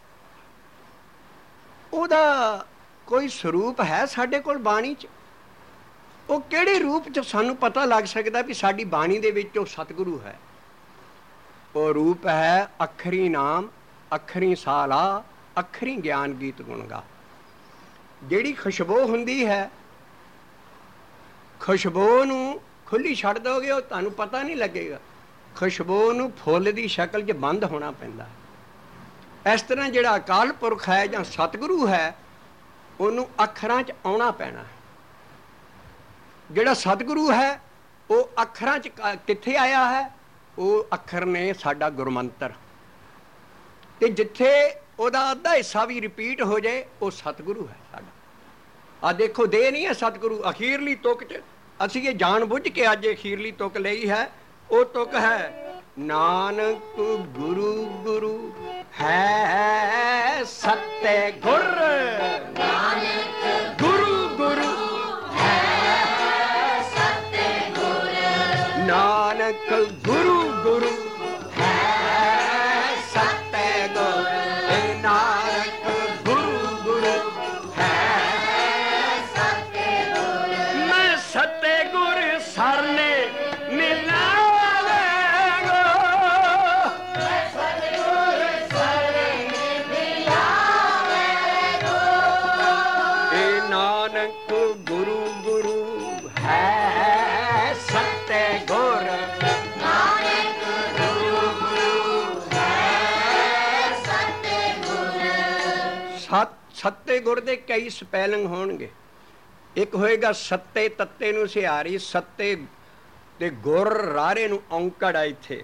Speaker 1: ਉਹਦਾ ਕੋਈ ਸਰੂਪ ਹੈ ਸਾਡੇ ਕੋਲ ਬਾਣੀ 'ਚ? ਉਹ ਕਿਹੜੇ ਰੂਪ 'ਚ ਸਾਨੂੰ ਪਤਾ ਲੱਗ ਸਕਦਾ ਵੀ ਸਾਡੀ ਬਾਣੀ ਦੇ ਵਿੱਚ ਉਹ ਸਤਿਗੁਰੂ ਹੈ? ਉਹ ਰੂਪ ਹੈ ਅੱਖਰੀ ਨਾਮ, ਅੱਖਰੀ ਸਾਲਾ, ਅੱਖਰੀ ਗਿਆਨ ਗੀਤ ਗੁਣਗਾ। ਜਿਹੜੀ ਖੁਸ਼ਬੂ ਹੁੰਦੀ ਹੈ, ਖੁਸ਼ਬੂ ਨੂੰ ਖੁੱਲੀ ਛੱਡ ਦੋਗੇ ਉਹ ਤੁਹਾਨੂੰ ਪਤਾ ਨਹੀਂ ਲੱਗੇਗਾ। ਖੁਸ਼ਬੂ ਨੂੰ ਫੁੱਲ ਦੀ ਸ਼ਕਲ 'ਚ ਬੰਦ ਹੋਣਾ ਪੈਂਦਾ। ਇਸ ਤਰ੍ਹਾਂ ਜਿਹੜਾ ਅਕਾਲ ਪੁਰਖ ਹੈ ਜਾਂ ਸਤਿਗੁਰੂ ਹੈ, ਉਹਨੂੰ ਅੱਖਰਾਂ 'ਚ ਆਉਣਾ ਪੈਣਾ। ਜਿਹੜਾ ਸਤਿਗੁਰੂ ਹੈ ਉਹ ਅੱਖਰਾਂ 'ਚ ਕਿੱਥੇ ਆਇਆ ਹੈ? ਉਹ ਅੱਖਰ ਨੇ ਸਾਡਾ ਗੁਰਮੰਤਰ, ਤੇ ਜਿੱਥੇ ਉਹਦਾ ਅੱਧਾ ਹਿੱਸਾ ਵੀ ਰਿਪੀਟ ਹੋ ਜਾਏ ਉਹ ਸਤਿਗੁਰੂ ਹੈ ਸਾਡਾ। ਆ ਦੇਖੋ, ਦੇ ਨਹੀਂ ਹੈ ਸਤਿਗੁਰੂ ਅਖੀਰਲੀ ਤੁਕ 'ਚ। ਅਸੀਂ ਇਹ ਜਾਣ ਬੁੱਝ ਕੇ ਅੱਜ ਅਖੀਰਲੀ ਤੁਕ ਲਈ ਹੈ। ਉਹ ਤੁਕ ਹੈ ਨਾਨਕ ਗੁਰੂ ਗੁਰੂ ਹੈ ਸੱਤੇ ਗੁਰ, ਨਾਨਕ ਗੁਰੂ ਗੁਰੂ ਹੈ ਸੱਤੇ ਗੁਰ, ਨਾਨਕ ਗੁਰੂ ਗੁਰੂ ਹੈ ਸੱਤੇ ਗੁਰ, ਇਹ ਨਾਨਕ ਗੁਰੂ ਗੁਰੂ ਹੈ ਸੱਤੇ ਗੁਰ, ਮੈਂ ਸੱਤੇ ਗੁਰ ਸਰਨੇ ਮਿਲਾ ਸੱਤੇ ਗੁਰ ਦੇ ਕਈ ਸਪੈਲਿੰਗ ਹੋਣਗੇ। ਇੱਕ ਹੋਏਗਾ ਸੱਤੇ ਤੱਤੇ ਨੂੰ ਸਿਹਾਰੀ, ਸੱਤੇ ਤੇ ਗੁਰ ਰਾਰੇ ਨੂੰ ਔਂਕੜ ਆ ਇੱਥੇ।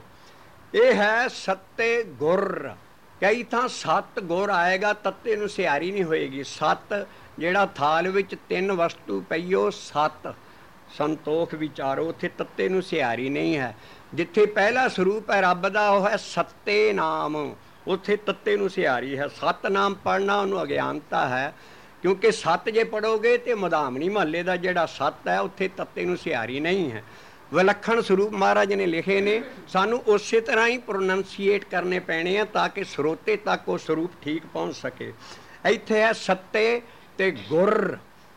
Speaker 1: ਇਹ ਹੈ ਸੱਤੇ ਗੁਰ। ਕਈ ਥਾਂ ਸੱਤ ਗੁਰ ਆਏਗਾ, ਤੱਤੇ ਨੂੰ ਸਿਹਾਰੀ ਨਹੀਂ ਹੋਏਗੀ। ਸੱਤ ਜਿਹੜਾ ਥਾਲ ਵਿੱਚ ਤਿੰਨ ਵਸਤੂ ਪਈਓ, ਸੱਤ ਸੰਤੋਖ ਵਿਚਾਰੋ, ਉੱਥੇ ਤੱਤੇ ਨੂੰ ਸਿਹਾਰੀ ਨਹੀਂ ਹੈ। ਜਿੱਥੇ ਪਹਿਲਾ ਸਰੂਪ ਹੈ ਰੱਬ ਦਾ ਉਹ ਹੈ ਸੱਤੇ ਨਾਮ, ਉੱਥੇ ਤੱਤੇ ਨੂੰ ਸਿਹਾਰੀ ਹੈ। ਸੱਤ ਨਾਮ ਪੜ੍ਹਨਾ ਉਹਨੂੰ ਅਗਿਆਨਤਾ ਹੈ, ਕਿਉਂਕਿ ਸੱਤ ਜੇ ਪੜ੍ਹੋਗੇ ਤੇ ਮਧਾਮਣੀ ਮਹੱਲੇ ਦਾ ਜਿਹੜਾ ਸੱਤ ਹੈ ਉੱਥੇ ਤੱਤੇ ਨੂੰ ਸਿਹਾਰੀ ਨਹੀਂ ਹੈ। ਵਿਲੱਖਣ ਸਰੂਪ ਮਹਾਰਾਜ ਨੇ ਲਿਖੇ ਨੇ, ਸਾਨੂੰ ਉਸੇ ਤਰ੍ਹਾਂ ਹੀ ਪ੍ਰੋਨੰਸੀਏਟ ਕਰਨੇ ਪੈਣੇ ਆ ਤਾਂ ਕਿ ਸਰੋਤੇ ਤੱਕ ਉਹ ਸਰੂਪ ਠੀਕ ਪਹੁੰਚ ਸਕੇ। ਇੱਥੇ ਹੈ ਸੱਤੇ ਤੇ ਗੁਰ।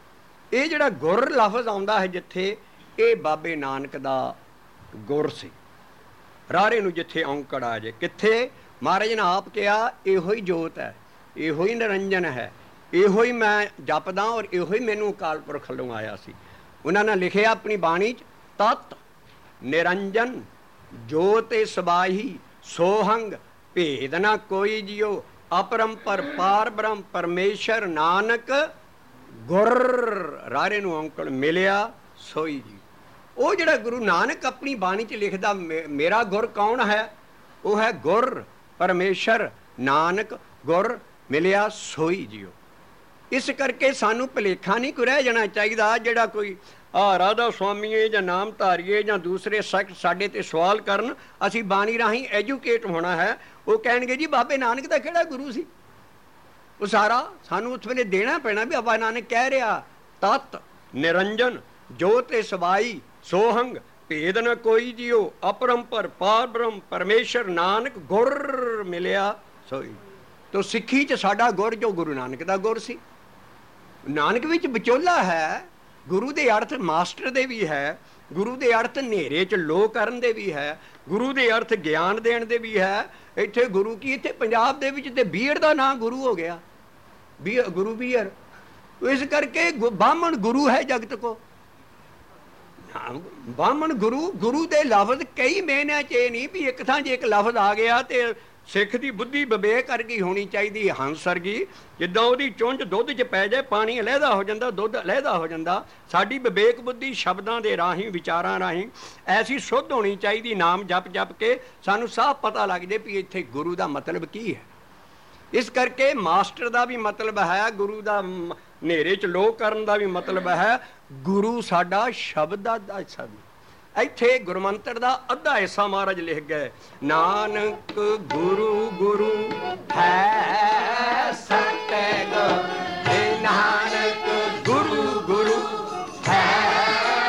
Speaker 1: ਇਹ ਜਿਹੜਾ ਗੁਰ ਲਫ਼ਜ਼ ਆਉਂਦਾ ਹੈ ਜਿੱਥੇ, ਇਹ ਬਾਬੇ ਨਾਨਕ ਦਾ ਗੁਰ ਸੀ। ਰਾਰੇ ਨੂੰ ਜਿੱਥੇ ਔਂਕੜ ਆ ਜੇ, ਕਿੱਥੇ? ਮਹਾਰਾਜ ਨੇ ਆਪ ਕਿਹਾ ਇਹੋ ਹੀ ਜੋਤ ਹੈ, ਇਹੋ ਹੀ ਨਿਰੰਜਨ ਹੈ, ਇਹੋ ਹੀ ਮੈਂ ਜਪਦਾ ਔਰ ਇਹੋ ਹੀ ਮੈਨੂੰ ਅਕਾਲ ਪੁਰਖ ਵੱਲੋਂ ਆਇਆ ਸੀ। ਉਹਨਾਂ ਨੇ ਲਿਖਿਆ ਆਪਣੀ ਬਾਣੀ 'ਚ, ਤਤ ਨਿਰੰਜਨ ਜੋਤਿ ਸਬਾਹੀ ਸੋਹੰਗ ਭੇਦ ਨਾ ਕੋਈ ਜਿਉ, ਅਪਰੰਪਰ ਪਾਰ ਬ੍ਰਹਮ ਪਰਮੇਸ਼ਰ ਨਾਨਕ ਗੁਰ, ਰਾਰੇ ਨੂੰ ਔਂਕੜ ਮਿਲਿਆ ਸੋਈ ਜੀ। ਉਹ ਜਿਹੜਾ ਗੁਰੂ ਨਾਨਕ ਆਪਣੀ ਬਾਣੀ 'ਚ ਲਿਖਦਾ, ਮੇਰਾ ਗੁਰ ਕੌਣ ਹੈ? ਉਹ ਹੈ ਗੁਰ ਪਰਮੇਸ਼ਰ ਨਾਨਕ ਗੁਰ ਮਿਲਿਆ ਸੋਈ ਜਿਉ। ਇਸ ਕਰਕੇ ਸਾਨੂੰ ਭੁਲੇਖਾ ਨਹੀਂ ਕੋਈ ਰਹਿ ਜਾਣਾ ਚਾਹੀਦਾ। ਜਿਹੜਾ ਕੋਈ ਰਾਧਾ ਸੁਆਮੀਏ ਜਾਂ ਨਾਮ ਧਾਰੀਏ ਜਾਂ ਦੂਸਰੇ ਸਖਤ ਸਾਡੇ ਤੇ ਸਵਾਲ ਕਰਨ, ਅਸੀਂ ਬਾਣੀ ਰਾਹੀਂ ਐਜੂਕੇਟ ਹੋਣਾ ਹੈ। ਉਹ ਕਹਿਣਗੇ ਜੀ ਬਾਬੇ ਨਾਨਕ ਦਾ ਕਿਹੜਾ ਗੁਰੂ ਸੀ? ਉਹ ਸਾਰਾ ਸਾਨੂੰ ਉਸ ਵੇਲੇ ਦੇਣਾ ਪੈਣਾ ਵੀ ਬਾਬਾ ਨਾਨਕ ਕਹਿ ਰਿਹਾ, ਤਤ ਨਿਰੰਜਨ ਜੋਤਿ ਸਬਾਈ ਸੋਹੰਗ ਭੇਦ ਨ ਕੋਈ ਜਿਉ, ਅਪਰੰਪਰ ਪਾਰ ਬ੍ਰਹਮ ਪਰਮੇਸ਼ਰ ਨਾਨਕ ਗੁਰ ਮਿਲਿਆ ਸੋਈ। ਤੋ ਸਿੱਖੀ 'ਚ ਸਾਡਾ ਗੁਰ ਜੋ ਗੁਰੂ ਨਾਨਕ ਦਾ ਗੁਰ ਸੀ। ਨਾਨਕ ਵਿੱਚ ਵਿਚੋਲਾ ਹੈ, ਗੁਰੂ ਦੇ ਅਰਥ ਮਾਸਟਰ ਦੇ ਵੀ ਹੈ, ਗੁਰੂ ਦੇ ਅਰਥ ਹਨੇਰੇ 'ਚ ਲੋ ਕਰਨ ਦੇ ਵੀ ਹੈ, ਗੁਰੂ ਦੇ ਅਰਥ ਗਿਆਨ ਦੇਣ ਦੇ ਵੀ ਹੈ। ਇੱਥੇ ਗੁਰੂ ਕੀ, ਇੱਥੇ ਪੰਜਾਬ ਦੇ ਵਿੱਚ ਤੇ ਬੀਅਰ ਦਾ ਨਾਂ ਗੁਰੂ ਹੋ ਗਿਆ, ਗੁਰੂ ਬੀਅਰ। ਇਸ ਕਰਕੇ ਬਾਹਮਣ ਗੁਰੂ ਹੈ ਜਗਤ ਕੋ। ਹਾਂ ਬਾਹਮਣ ਗੁਰੂ, ਗੁਰੂ ਦੇ ਲਫ਼ਜ਼ ਕਈ ਮਾਇਨਿਆਂ 'ਚ ਇਹ ਨਹੀਂ ਵੀ ਇੱਕ ਥਾਂ ਜੇ ਇੱਕ ਲਫ਼ਜ਼ ਆ ਗਿਆ ਤੇ ਸਿੱਖ ਦੀ ਬੁੱਧੀ ਵਿਵੇਕ ਵਰਗੀ ਹੋਣੀ ਚਾਹੀਦੀ, ਹੰਸ ਵਰਗੀ। ਜਿੱਦਾਂ ਉਹਦੀ ਚੁੰਝ ਦੁੱਧ 'ਚ ਪੈ ਜਾਏ, ਪਾਣੀ ਅਲੱਗਾ ਹੋ ਜਾਂਦਾ, ਦੁੱਧ ਅਲੱਗਾ ਹੋ ਜਾਂਦਾ। ਸਾਡੀ ਵਿਵੇਕ ਬੁੱਧੀ ਸ਼ਬਦਾਂ ਦੇ ਰਾਹੀਂ, ਵਿਚਾਰਾਂ ਰਾਹੀਂ ਐਸੀ ਸ਼ੁੱਧ ਹੋਣੀ ਚਾਹੀਦੀ, ਨਾਮ ਜਪ ਜਪ ਕੇ ਸਾਨੂੰ ਸਾਫ਼ ਪਤਾ ਲੱਗ ਜੇ ਵੀ ਇੱਥੇ ਗੁਰੂ ਦਾ ਮਤਲਬ ਕੀ ਹੈ। ਇਸ ਕਰਕੇ ਮਾਸਟਰ ਦਾ ਵੀ ਮਤਲਬ ਹੈ, ਗੁਰੂ ਦਾ ਹਨੇਰੇ 'ਚ ਲੋਕ ਕਰਨ ਦਾ ਵੀ ਮਤਲਬ ਹੈ। ਗੁਰੂ ਸਾਡਾ ਸ਼ਬਦ ਦਾ ਹਿੱਸਾ ਵੀ। ਇੱਥੇ ਗੁਰਮੰਤਰ ਦਾ ਅੱਧਾ ਹਿੱਸਾ ਮਹਾਰਾਜ ਲਿਖ ਗਏ, ਨਾਨਕ ਗੁਰੂ ਗੁਰੂ ਹੈ ਸਤਿਗੁਰ, ਨਾਨਕ ਗੁਰੂ ਗੁਰੂ ਹੈ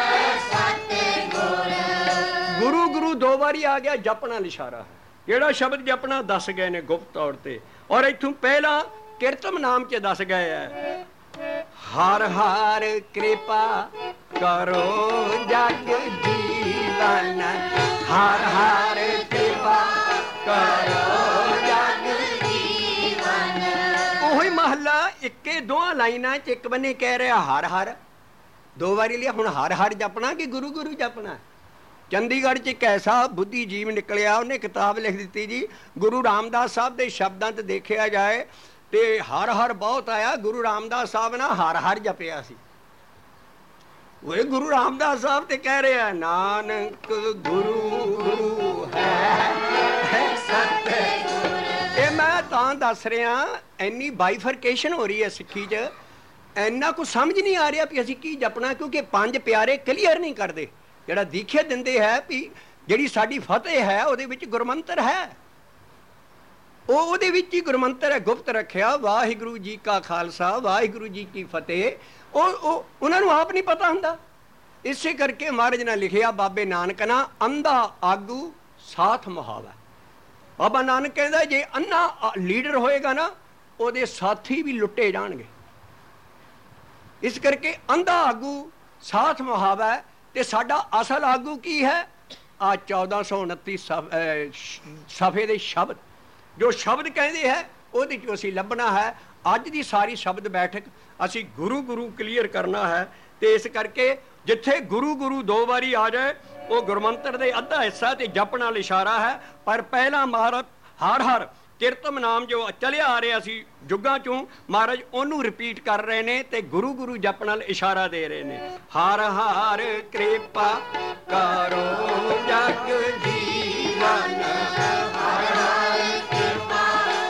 Speaker 1: ਸਤਿਗੁਰ। ਗੁਰੂ ਗੁਰੂ ਦੋ ਵਾਰੀ ਆ ਗਿਆ, ਜਪਣਾ ਲਿਸ਼ਾਰਾ ਹੈ। ਕਿਹੜਾ ਸ਼ਬਦ ਜਪਣਾ ਦੱਸ ਗਏ ਨੇ ਗੁਪਤ ਤੌਰ ਤੇ, ਔਰ ਇੱਥੋਂ ਪਹਿਲਾਂ ਕੀਰਤਮ ਨਾਮ 'ਚ ਦੱਸ ਗਏ ਹੈ, ਹਰ ਹਰ ਕਿਰਪਾ ਕਰੋ ਜਗ ਜੀਵਨ, ਹਰ ਹਰ ਕਿਰਪਾ ਕਰੋ ਜਗ ਜੀਵਨ। ਉਹੀ ਮਹੱਲਾ ਇੱਕੇ ਦੋਹਾਂ ਲਾਈਨਾਂ 'ਚ ਇੱਕ ਬੰਨੇ ਕਹਿ ਰਿਹਾ ਹਰ ਹਰ, ਦੋ ਵਾਰੀ ਲਿਆ। ਹੁਣ ਹਰ ਹਰ ਜਪਣਾ ਕਿ ਗੁਰੂ ਗੁਰੂ ਜਪਣਾ? ਚੰਡੀਗੜ੍ਹ 'ਚ ਇੱਕ ਐਸਾ ਬੁੱਧੀਜੀਵ ਨਿਕਲਿਆ, ਉਹਨੇ ਕਿਤਾਬ ਲਿਖ ਦਿੱਤੀ ਜੀ, ਗੁਰੂ ਰਾਮਦਾਸ ਸਾਹਿਬ ਦੇ ਸ਼ਬਦਾਂ 'ਤੇ ਦੇਖਿਆ ਜਾਏ ਤੇ ਹਰ ਹਰ ਬਹੁਤ ਆਇਆ, ਗੁਰੂ ਰਾਮਦਾਸ ਸਾਹਿਬ ਨਾ ਹਰ ਹਰ ਜਪਿਆ ਸੀ। ਉਹ ਗੁਰੂ ਰਾਮਦਾਸ ਸਾਹਿਬ ਤੇ ਕਹਿ ਰਿਹਾ, ਨਾਨਕ ਗੁਰੂ ਗੁਰੂ ਹੈ ਸਤਿਗੁਰ। ਇਹ ਮੈਂ ਤਾਂ ਦੱਸ ਰਿਹਾ, ਇੰਨੀ ਬਾਈਫਰਕੇਸ਼ਨ ਹੋ ਰਹੀ ਹੈ ਸਿੱਖੀ 'ਚ, ਇੰਨਾ ਕੁਛ ਸਮਝ ਨਹੀਂ ਆ ਰਿਹਾ ਵੀ ਅਸੀਂ ਕੀ ਜਪਣਾ, ਕਿਉਂਕਿ ਪੰਜ ਪਿਆਰੇ ਕਲੀਅਰ ਨਹੀਂ ਕਰਦੇ। ਜਿਹੜਾ ਦੀਖਿਆ ਦਿੰਦੇ ਹੈ ਵੀ ਜਿਹੜੀ ਸਾਡੀ ਫਤਿਹ ਹੈ ਉਹਦੇ ਵਿੱਚ ਗੁਰਮੰਤਰ ਹੈ, ਉਹਦੇ ਵਿੱਚ ਹੀ ਗੁਰਮੰਤਰ ਹੈ ਗੁਪਤ ਰੱਖਿਆ, ਵਾਹਿਗੁਰੂ ਜੀ ਕਾ ਖਾਲਸਾ ਵਾਹਿਗੁਰੂ ਜੀ ਕੀ ਫਤਿਹ। ਉਹ ਉਹਨਾਂ ਨੂੰ ਆਪ ਨਹੀਂ ਪਤਾ ਹੁੰਦਾ। ਇਸੇ ਕਰਕੇ ਮਹਾਰਾਜ ਨੇ ਲਿਖਿਆ ਬਾਬੇ ਨਾਨਕ ਨਾ, ਅੰਧਾ ਆਗੂ ਸਾਥ ਮੁਹਾਵਾ। ਬਾਬਾ ਨਾਨਕ ਕਹਿੰਦਾ ਜੇ ਅੰਨਾ ਲੀਡਰ ਹੋਏਗਾ ਨਾ, ਉਹਦੇ ਸਾਥੀ ਵੀ ਲੁੱਟੇ ਜਾਣਗੇ। ਇਸ ਕਰਕੇ ਅੰਧਾ ਆਗੂ ਸਾਥ ਮੁਹਾਵਾ। ਤੇ ਸਾਡਾ ਅਸਲ ਆਗੂ ਕੀ ਹੈ? ਆ 1429 ਸਫੇ ਦੇ ਸ਼ਬਦ, ਜੋ ਸ਼ਬਦ ਕਹਿੰਦੇ ਹੈ ਉਹਦੇ 'ਚ ਅਸੀਂ ਲੱਭਣਾ ਹੈ। ਅੱਜ ਦੀ ਸਾਰੀ ਸ਼ਬਦ ਬੈਠਕ ਅਸੀਂ ਗੁਰੂ ਗੁਰੂ ਕਲੀਅਰ ਕਰਨਾ ਹੈ। ਤੇ ਇਸ ਕਰਕੇ ਜਿੱਥੇ ਗੁਰੂ ਗੁਰੂ ਦੋ ਵਾਰੀ ਆ ਜਾਏ, ਉਹ ਗੁਰਮੰਤਰ ਦੇ ਅੱਧਾ ਹਿੱਸਾ ਤੇ ਜਪ ਨਾਲ ਇਸ਼ਾਰਾ ਹੈ। ਪਰ ਪਹਿਲਾਂ ਮਹਾਰਾਜ ਹਰ ਹਰ ਕੀਰਤਮ ਨਾਮ ਜੋ ਚਲਿਆ ਆ ਰਿਹਾ ਸੀ ਜੁਗਾਂ 'ਚੋਂ, ਮਹਾਰਾਜ ਉਹਨੂੰ ਰਿਪੀਟ ਕਰ ਰਹੇ ਨੇ ਤੇ ਗੁਰੂ ਗੁਰੂ ਜਪ ਨਾਲ ਇਸ਼ਾਰਾ ਦੇ ਰਹੇ ਨੇ। ਹਰ ਹਰ ਕਿਰਪਾ ਕਰੋ ਜਗ ਜੀਵਨ, ਹਰ ਹਰ ਕਿਰਪਾ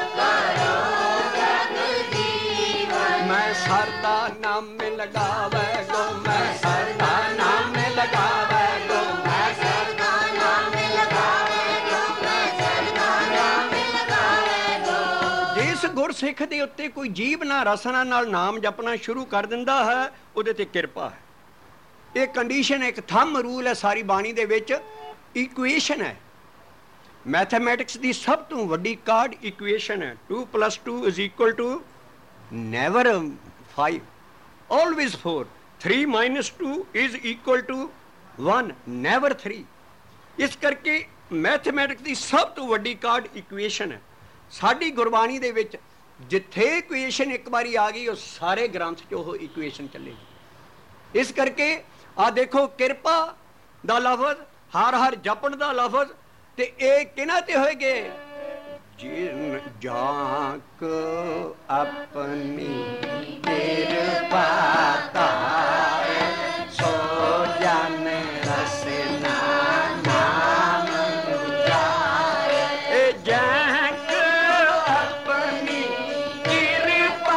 Speaker 1: ਕਰੋ ਜਗ ਜੀਵਨ। ਮੈਂ ਸਰਦਾ ਨਾਮ ਲਗਾਵੇ ਗੋ, ਮੈਂ ਸਰਦਾ ਨਾਮ ਲਗਾਵੇ ਗੋ, ਮੈਂ ਸਰਦਾ ਨਾਮ ਲਗਾਵੇ ਗੋ, ਮੈਂ ਸਰਦਾ ਨਾਮ ਲਗਾਵੇ ਗੋ। ਜਿਸ ਗੁਰਸਿੱਖ ਦੇ ਉੱਤੇ ਕੋਈ ਜੀਭ ਨਾਲ ਰਸਨਾ ਨਾਲ ਨਾਮ ਜਪਣਾ ਸ਼ੁਰੂ ਕਰ ਦਿੰਦਾ ਹੈ, ਉਹਦੇ ਤੇ ਕਿਰਪਾ ਹੈ। ਇਹ ਕੰਡੀਸ਼ਨ ਇੱਕ ਥੰਮ ਰੂਲ ਹੈ ਸਾਰੀ ਬਾਣੀ ਦੇ ਵਿੱਚ, ਇਕੁਏਸ਼ਨ ਹੈ। ਮੈਥਮੈਟਿਕਸ ਦੀ ਸਭ ਤੋਂ ਵੱਡੀ ਕਾਢ ਇਕੁਏਸ਼ਨ ਹੈ। 2 + 2 = ਨੈਵਰ 5, always 4। 3 - 2 = 1, ਨੈਵਰ 3। ਇਸ ਕਰਕੇ ਮੈਥਮੈਟਿਕਸ ਦੀ ਸਭ ਤੋਂ ਵੱਡੀ ਕਾਢ ਇਕੁਏਸ਼ਨ ਹੈ। ਸਾਡੀ ਗੁਰਬਾਣੀ ਦੇ ਵਿੱਚ ਜਿੱਥੇ ਇਕੁਏਸ਼ਨ ਇੱਕ ਵਾਰੀ ਆ ਗਈ, ਉਹ ਸਾਰੇ ਗ੍ਰੰਥ 'ਚ ਉਹ ਇਕੁਏਸ਼ਨ ਚੱਲੇਗੀ। ਇਸ ਕਰਕੇ ਆ ਦੇਖੋ, ਕਿਰਪਾ ਦਾ ਲਫ਼ਜ਼, ਹਰ ਹਰ ਜਪਣ ਦਾ ਲਫ਼ਜ਼, ਤੇ ਇਹ ਕਿਹਨਾਂ ਤੇ ਹੋਏਗੇ? ਜਿਨ ਜਾਂਕ ਆਪਣੀ ਕਿਰਪਾ ਧਾਰ, ਸੋ ਜਨ ਰਸਨਾ ਨਾਮ ਉਜਾਰੇ। ਇਹ ਜਾਂਕ ਆਪਣੀ ਕਿਰਪਾ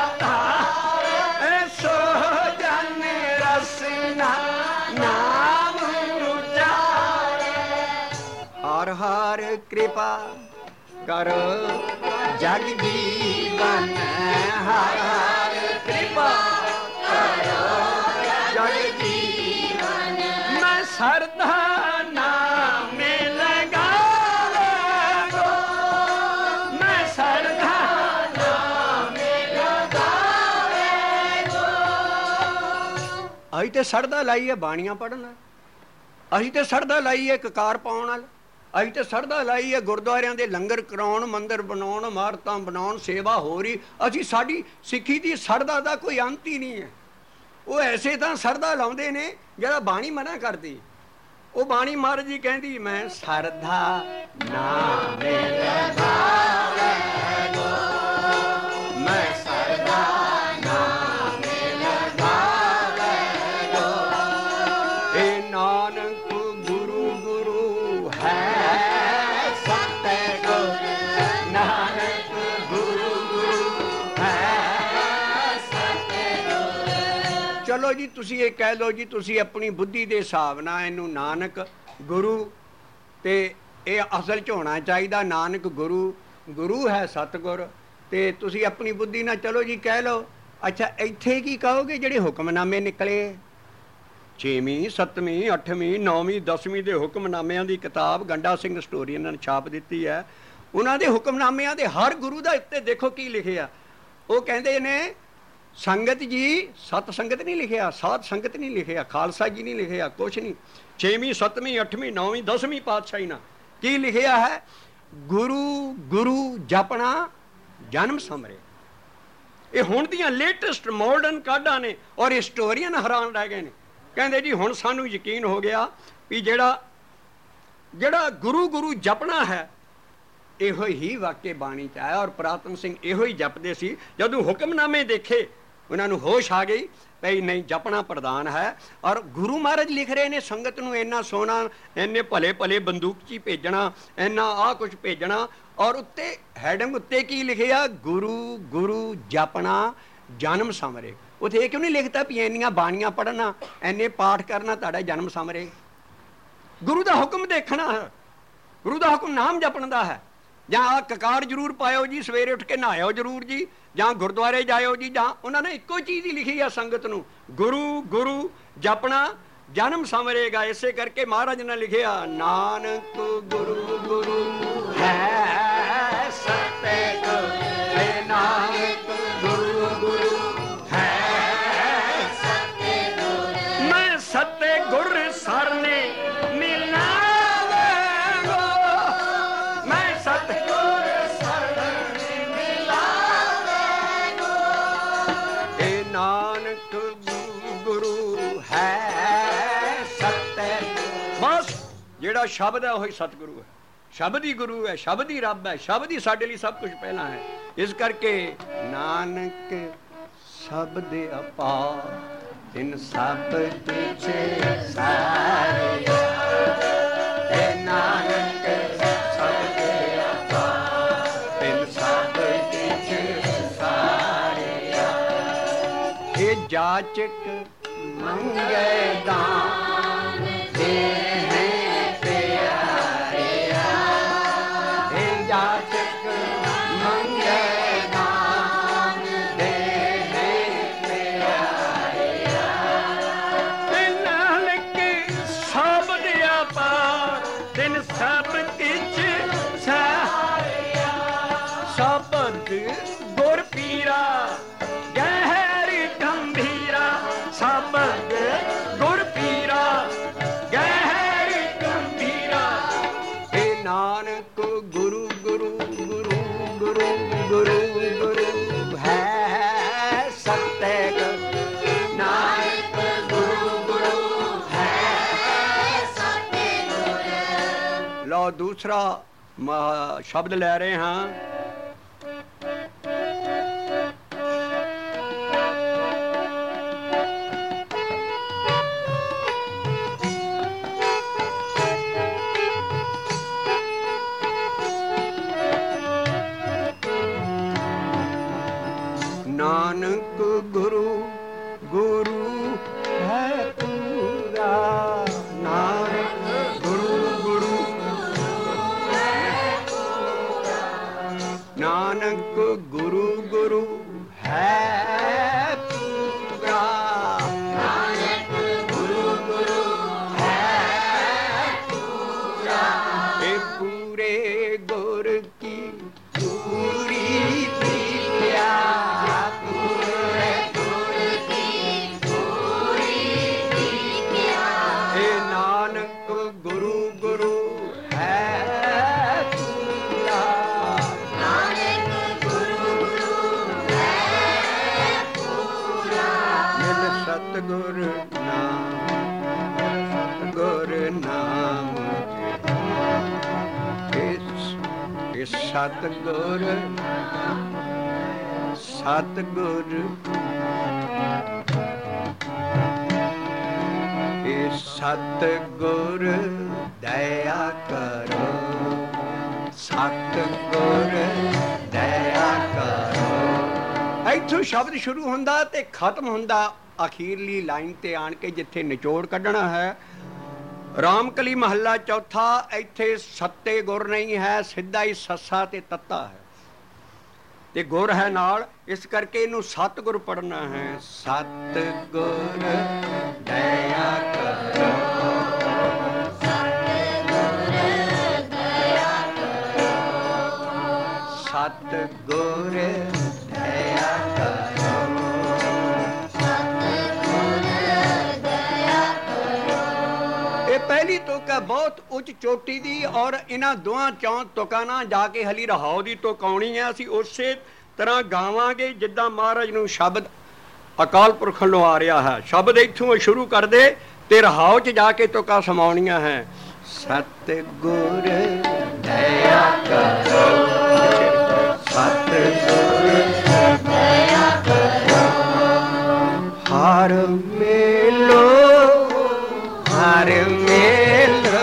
Speaker 1: ਧਾਰ, ਸੋ ਜਨ ਰਸਨਾ ਨਾਮ ਉਜਾਰੇ। ਹਰ ਹਰ ਕਿਰਪਾ ਕਰੋ ਜਗ ਜੀਵਨ, ਹਰ ਹਰ ਕਿਰਪਾ ਕਰੋ ਜਗ ਜੀਵਨ। ਮੈਂ ਸਰਦਾ ਨਾਮ ਲਗਾਵੇ ਗੋ, ਮੈਂ ਸਰਦਾ ਨਾਮ ਲਗਾਵੇ ਗੋ। ਅਸੀਂ ਤੇ ਸਰਦਾ ਲਾਈ ਹੈ ਬਾਣੀਆਂ ਪੜ੍ਹਨ, ਅਸੀਂ ਤੇ ਸਰਦਾ ਲਾਈ ਹੈ ਕਕਾਰ ਪਾਉਣ ਨਾਲ, ਅਸੀਂ ਤਾਂ ਸਰਦਾ ਲਾਈ ਹੈ ਗੁਰਦੁਆਰਿਆਂ ਦੇ ਲੰਗਰ ਕਰਾਉਣ, ਮੰਦਰ ਬਣਾਉਣ, ਇਮਾਰਤਾਂ ਬਣਾਉਣ, ਸੇਵਾ ਹੋ ਰਹੀ। ਅਸੀਂ ਸਾਡੀ ਸਿੱਖੀ ਦੀ ਸਰਦਾ ਦਾ ਕੋਈ ਅੰਤ ਹੀ ਨਹੀਂ ਹੈ। ਉਹ ਐਸੇ ਤਾਂ ਸਰਦਾ ਲਾਉਂਦੇ ਨੇ ਜਿਹੜਾ ਬਾਣੀ ਮਨਾ ਕਰਦੀ। ਉਹ ਬਾਣੀ ਮਹਾਰਾਜ ਜੀ ਕਹਿੰਦੀ ਮੈਂ ਸਰਦਾ ਨਾਮੇ ਲਗਾਵੇ ਗੋ, ਮੈਂ ਸਰਦਾ ਨਾਮੇ ਲਗਾਵੇ ਗੋ। ਇਹ ਨਾਨਕ ਗੁਰੂ ਗੁਰੂ ਹੈ ਸਤਿ ਗੁਰ, ਨਾਨਕ ਗੁਰੂ ਗੁਰੂ ਹੈ ਸਤਿ ਗੁਰ। ਚਲੋ ਜੀ ਤੁਸੀਂ ਇਹ ਕਹਿ ਲਓ ਜੀ, ਤੁਸੀਂ ਆਪਣੀ ਬੁੱਧੀ ਦੇ ਹਿਸਾਬ ਨਾਲ ਇਹਨੂੰ ਨਾਨਕ ਗੁਰੂ, ਤੇ ਇਹ ਅਸਲ 'ਚ ਹੋਣਾ ਚਾਹੀਦਾ ਨਾਨਕ ਗੁਰੂ, ਗੁਰੂ ਹੈ ਸਤਿਗੁਰ। ਤੇ ਤੁਸੀਂ ਆਪਣੀ ਬੁੱਧੀ ਨਾਲ ਚਲੋ ਜੀ ਕਹਿ ਲਓ। ਅੱਛਾ ਇੱਥੇ ਕੀ ਕਹੋਗੇ ਜਿਹੜੇ ਹੁਕਮਨਾਮੇ ਨਿਕਲੇ 6ਵੀਂ 7ਵੀਂ 8ਵੀਂ 9ਵੀਂ 10ਵੀਂ ਦੇ ਹੁਕਮਨਾਮਿਆਂ ਦੀ ਕਿਤਾਬ ਗੰਡਾ ਸਿੰਘ ਹਿਸਟੋਰੀਅਨ ਨੇ ਛਾਪ ਦਿੱਤੀ ਹੈ। ਉਹਨਾਂ ਦੇ ਹੁਕਮਨਾਮਿਆਂ ਦੇ ਹਰ ਗੁਰੂ ਦਾ ਉੱਤੇ ਦੇਖੋ ਕੀ ਲਿਖਿਆ। ਉਹ ਕਹਿੰਦੇ ਨੇ ਸੰਗਤ ਜੀ, ਸਤ ਸੰਗਤ ਨਹੀਂ ਲਿਖਿਆ, ਸਾਧ ਸੰਗਤ ਨਹੀਂ ਲਿਖਿਆ, ਖਾਲਸਾ ਜੀ ਨਹੀਂ ਲਿਖਿਆ, ਕੁਛ ਨਹੀਂ। 6ਵੀਂ 7ਵੀਂ 8ਵੀਂ 9ਵੀਂ 10ਵੀਂ ਪਾਤਸ਼ਾਹੀ ਨਾਲ ਕੀ ਲਿਖਿਆ ਹੈ? ਗੁਰੂ ਗੁਰੂ ਜਪਣਾ ਜਨਮ ਸਮਰੇ। ਇਹ ਹੁਣ ਦੀਆਂ ਲੇਟੈਸਟ ਮਾਡਰਨ ਕਾਢਾਂ ਨੇ ਔਰ ਹਿਸਟੋਰੀਅਨ ਹੈਰਾਨ ਰਹਿ ਗਏ ਨੇ। ਕਹਿੰਦੇ ਜੀ ਹੁਣ ਸਾਨੂੰ ਯਕੀਨ ਹੋ ਗਿਆ ਵੀ ਜਿਹੜਾ ਗੁਰੂ ਗੁਰੂ ਜਪਣਾ ਹੈ ਇਹੋ ਹੀ ਵਾਕਿਆ ਬਾਣੀ 'ਚ ਆਇਆ। ਔਰ ਪੁਰਾਤਨ ਸਿੰਘ ਇਹੋ ਹੀ ਜਪਦੇ ਸੀ। ਜਦੋਂ ਹੁਕਮਨਾਮੇ ਦੇਖੇ ਉਹਨਾਂ ਨੂੰ ਹੋਸ਼ ਆ ਗਈ ਭਈ ਨਹੀਂ ਜਪਣਾ ਪ੍ਰਧਾਨ ਹੈ। ਔਰ ਗੁਰੂ ਮਹਾਰਾਜ ਲਿਖ ਰਹੇ ਨੇ ਸੰਗਤ ਨੂੰ ਇੰਨਾ ਸੋਨਾ, ਇੰਨੇ ਭਲੇ ਭਲੇ ਬੰਦੂਕ 'ਚ ਹੀ ਭੇਜਣਾ, ਇੰਨਾ ਆਹ ਕੁਛ ਭੇਜਣਾ। ਔਰ ਉੱਤੇ ਹੈਡਿੰਗ ਉੱਤੇ ਕੀ ਲਿਖਿਆ? ਗੁਰੂ ਗੁਰੂ ਜਪਣਾ ਜਨਮ ਸਮਰੇ। ਉੱਥੇ ਇਹ ਕਿਉਂ ਨਹੀਂ ਲਿਖਤਾ ਵੀ ਇੰਨੀਆਂ ਬਾਣੀਆਂ ਪੜ੍ਹਨਾ, ਇੰਨੇ ਪਾਠ ਕਰਨਾ ਤੁਹਾਡਾ ਜਨਮ ਸਮਰੇ? ਗੁਰੂ ਦਾ ਹੁਕਮ ਦੇਖਣਾ ਹੈ, ਗੁਰੂ ਦਾ ਹੁਕਮ ਨਾਮ ਜਪਣ ਦਾ ਹੈ। ਜਾਂ ਆਹ ਕਕਾਰ ਜ਼ਰੂਰ ਪਾਇਓ ਜੀ, ਸਵੇਰੇ ਉੱਠ ਕੇ ਨਹਾਇਓ ਜ਼ਰੂਰ ਜੀ, ਜਾਂ ਗੁਰਦੁਆਰੇ ਜਾਇਓ ਜੀ। ਜਾਂ ਉਹਨਾਂ ਨੇ ਇੱਕੋ ਚੀਜ਼ ਹੀ ਲਿਖੀ ਆ ਸੰਗਤ ਨੂੰ, ਗੁਰੂ ਗੁਰੂ ਜਪਣਾ ਜਨਮ ਸਮਰੇਗਾ। ਇਸੇ ਕਰਕੇ ਮਹਾਰਾਜ ਨੇ ਲਿਖਿਆ ਨਾਨਕ ਗੁਰੂ ਗੁਰੂ ਹੈ ਸਤਿ ਗੁਰ, ਨਾਨਕ ਗੁਰੂ ਗੁਰੂ ਹੈ ਸਤਿ ਗੁਰ। ਮੈਂ ਸਤਿ ਗੁਰ ਸਰਨੇ ਜਿਹੜਾ ਸ਼ਬਦ ਹੈ ਉਹੀ ਸਤਿਗੁਰੂ ਹੈ, ਸ਼ਬਦ ਹੀ ਗੁਰੂ ਹੈ, ਸ਼ਬਦ ਹੀ ਰੱਬ ਹੈ, ਸ਼ਬਦ ਹੀ ਸਾਡੇ ਲਈ ਸਭ ਕੁਝ ਪਹਿਲਾਂ ਹੈ। ਇਸ ਕਰਕੇ ਨਾਨਕ ਸ਼ਬਦ ਅਪਾਰ ਤਿਨ ਸਭ ਪਿਛੇ ਸਾਰੇ, ਇਹ ਨਾਨਕ ਸ਼ਬਦ ਅਪਾਰ ਤਿਨ ਸਭ ਪਿਛੇ ਸਾਰੇ। ਇਹ ਜਾਚਕ ਮੰਗੇ ਦਾਨ ਦੇ ਗੁਰ ਪੀਰਾ ਗਹਿਰ ਗੰਭੀਰਾ, ਸ਼ਬਦ ਗੁਰ ਪੀਰਾ ਗਹਿਰ ਗੰਭੀਰਾ। ਇਹ ਨਾਨਕ ਗੁਰੂ ਗੁਰੂ ਗੁਰੂ ਗੁਰੂ ਗੁਰੂ ਗੁਰੂ ਹੈ ਸਤਿ ਗੁਰ, ਨਾਨਕ ਗੁਰੂ ਗੁਰੂ ਹੈ ਸਤਿ ਗੁਰ। ਲਓ ਦੂਸਰਾ ਸ਼ਬਦ ਲੈ ਰਹੇ ਹਾਂ। ਨਾਨਕ ਗੁਰੂ ਗੁਰੂ ਹੈ ਪੂਰਾ, ਨਾਨਕ ਗੁਰੂ ਗੁਰੂ ਹੈ ਪੂਰਾ, ਨਾਨਕ ਗੁਰੂ ਗੁਰੂ ਹੈ ਪੂਰਾ, ਨਾਨਕ ਗੁਰੂ ਗੁਰੂ ਹੈ ਪੂਰਾ। ਇਹ ਪੂਰੇ ਗੁਰ ਕੀ ਪੂਰੀ ਪ੍ਰੀਖਿਆ, ਸਤਿਗੁਰ ਸਤਿਗੁਰ ਇਹ ਸਤਿਗੁਰ ਦਇਆ ਕਰੋ, ਸਤਿਗੁਰ ਦਇਆ ਕਰੋ। ਇੱਥੋਂ ਸ਼ਬਦ ਸ਼ੁਰੂ ਹੁੰਦਾ ਤੇ ਖਤਮ ਹੁੰਦਾ ਅਖੀਰਲੀ ਲਾਈਨ ਤੇ ਆਣ ਕੇ ਜਿੱਥੇ ਨਿਚੋੜ ਕੱਢਣਾ ਹੈ। ਰਾਮਕਲੀ ਮਹੱਲਾ ਚੌਥਾ। ਇੱਥੇ ਸੱਤੇ ਗੁਰ ਨਹੀਂ ਹੈ, ਸਿੱਧਾ ਹੀ ਸੱਸਾ ਤੇ ਤੱਤਾ ਹੈ ਤੇ ਗੁਰ ਹੈ ਨਾਲ, ਇਸ ਕਰਕੇ ਇਹਨੂੰ ਸਤਿਗੁਰ ਪੜ੍ਹਨਾ ਹੈ। ਸਤਿਗੁਰ ਦਇਆ ਕਰੋ, ਸਤਿਗੁਰ ਦਇਆ ਕਰੋ, ਸਤਿਗੁਰ ਦਇਆ ਕਰੋ, ਸਤਿਗੁਰ ਦਇਆ ਕਰੋ। ਇਹ ਪਹਿਲੀ ਤੁਕ ਹੈ ਬਹੁਤ ਉੱਚ ਚੋਟੀ ਦੀ, ਔਰ ਇਹਨਾਂ ਦੋਹਾਂ ਚੌਂ ਤੁਕਾਂ ਨਾਲ ਜਾ ਕੇ ਹਲੀ ਰਹਾਉ ਦੀ ਤੁਕ ਆਉਣੀ ਹੈ। ਅਸੀਂ ਉਸੇ ਤਰ੍ਹਾਂ ਗਾਵਾਂਗੇ ਜਿੱਦਾਂ ਮਹਾਰਾਜ ਨੂੰ ਸ਼ਬਦ ਅਕਾਲ ਪੁਰਖ ਵੱਲੋਂ ਆ ਰਿਹਾ ਹੈ। ਸ਼ਬਦ ਇੱਥੋਂ ਸ਼ੁਰੂ ਕਰਦੇ ਤੇ ਰਹਾਉ 'ਚ ਜਾ ਕੇ ਤੁਕਾਂ ਸਮਾਉਣੀਆਂ ਹੈ। ਸਤਿਗੁਰ ਦਇਆ ਕਰੋ, ਸਤਿਗੁਰ ਦਇਆ ਕਰੋ, ਹਰ ਮੇਲੋ ਹਰ ਮੇਲੋ,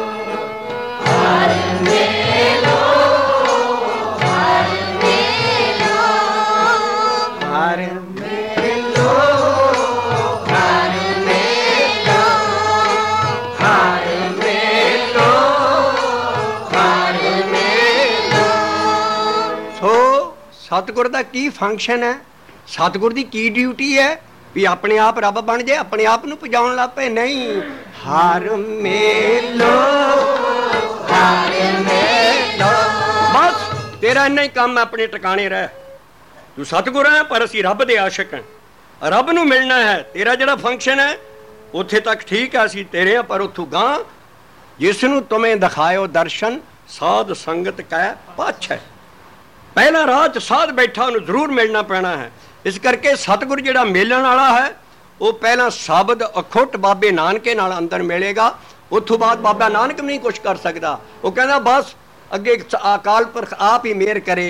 Speaker 1: ਹਰ ਮੇਲੋ, ਹਰ ਮੇਲੋ, ਹਰ ਮੇਲੋ, ਹਰ ਮੇਲੋ, ਹਰ ਮੇਲੋ, ਹਰ ਮੇਲੋ। ਸੋ ਸਤਿਗੁਰ ਦਾ ਕੀ ਫੰਕਸ਼ਨ ਹੈ, ਸਤਿਗੁਰ ਦੀ ਕੀ ਡਿਊਟੀ ਹੈ ਵੀ ਆਪਣੇ ਆਪ ਰੱਬ ਬਣ ਜਾਏ, ਆਪਣੇ ਆਪ ਨੂੰ ਪੁਜਾਉਣ ਲੱਗ ਪਏ? ਨਹੀਂ, ਹਰ ਮੇਲੋ, ਹਰ ਮੇਲੋ। ਬਸ ਤੇਰਾ ਇੰਨਾ ਹੀ ਕੰਮ, ਆਪਣੇ ਟਿਕਾਣੇ ਰਹਿ। ਤੂੰ ਸਤਿਗੁਰ ਹੈ ਪਰ ਅਸੀਂ ਰੱਬ ਦੇ ਆਸ਼ਿਕ ਹਾਂ, ਰੱਬ ਨੂੰ ਮਿਲਣਾ ਹੈ। ਤੇਰਾ ਜਿਹੜਾ ਫੰਕਸ਼ਨ ਹੈ ਉੱਥੇ ਤੱਕ ਠੀਕ ਹੈ, ਅਸੀਂ ਤੇਰੇ ਹਾਂ, ਪਰ ਉੱਥੋਂ ਗਾਂ ਜਿਸ ਨੂੰ ਤੁਮੇ ਦਿਖਾਇਓ ਦਰਸ਼ਨ ਸਾਧ ਸੰਗਤ ਕੈ ਪਛ ਹੈ। ਪਹਿਲਾਂ ਰਾਹ 'ਚ ਸਾਧ ਬੈਠਾ, ਉਹਨੂੰ ਜ਼ਰੂਰ ਮਿਲਣਾ ਪੈਣਾ ਹੈ। ਇਸ ਕਰਕੇ ਸਤਿਗੁਰ ਜਿਹੜਾ ਮੇਲਣ ਵਾਲਾ ਹੈ ਉਹ ਪਹਿਲਾਂ ਸ਼ਬਦ ਅਖੁੱਟ ਬਾਬੇ ਨਾਨਕੇ ਨਾਲ ਅੰਦਰ ਮਿਲੇਗਾ। ਉੱਥੋਂ ਬਾਅਦ ਬਾਬਾ ਨਾਨਕ ਵੀ ਨਹੀਂ ਕੁਛ ਕਰ ਸਕਦਾ। ਉਹ ਕਹਿੰਦਾ ਬਸ ਅੱਗੇ ਅਕਾਲ ਪੁਰਖ ਆਪ ਹੀ ਮਿਹਰ ਕਰੇ।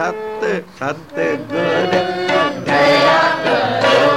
Speaker 1: ਸਤਿਗੁਰ ਦਇਆ ਕਰੋ,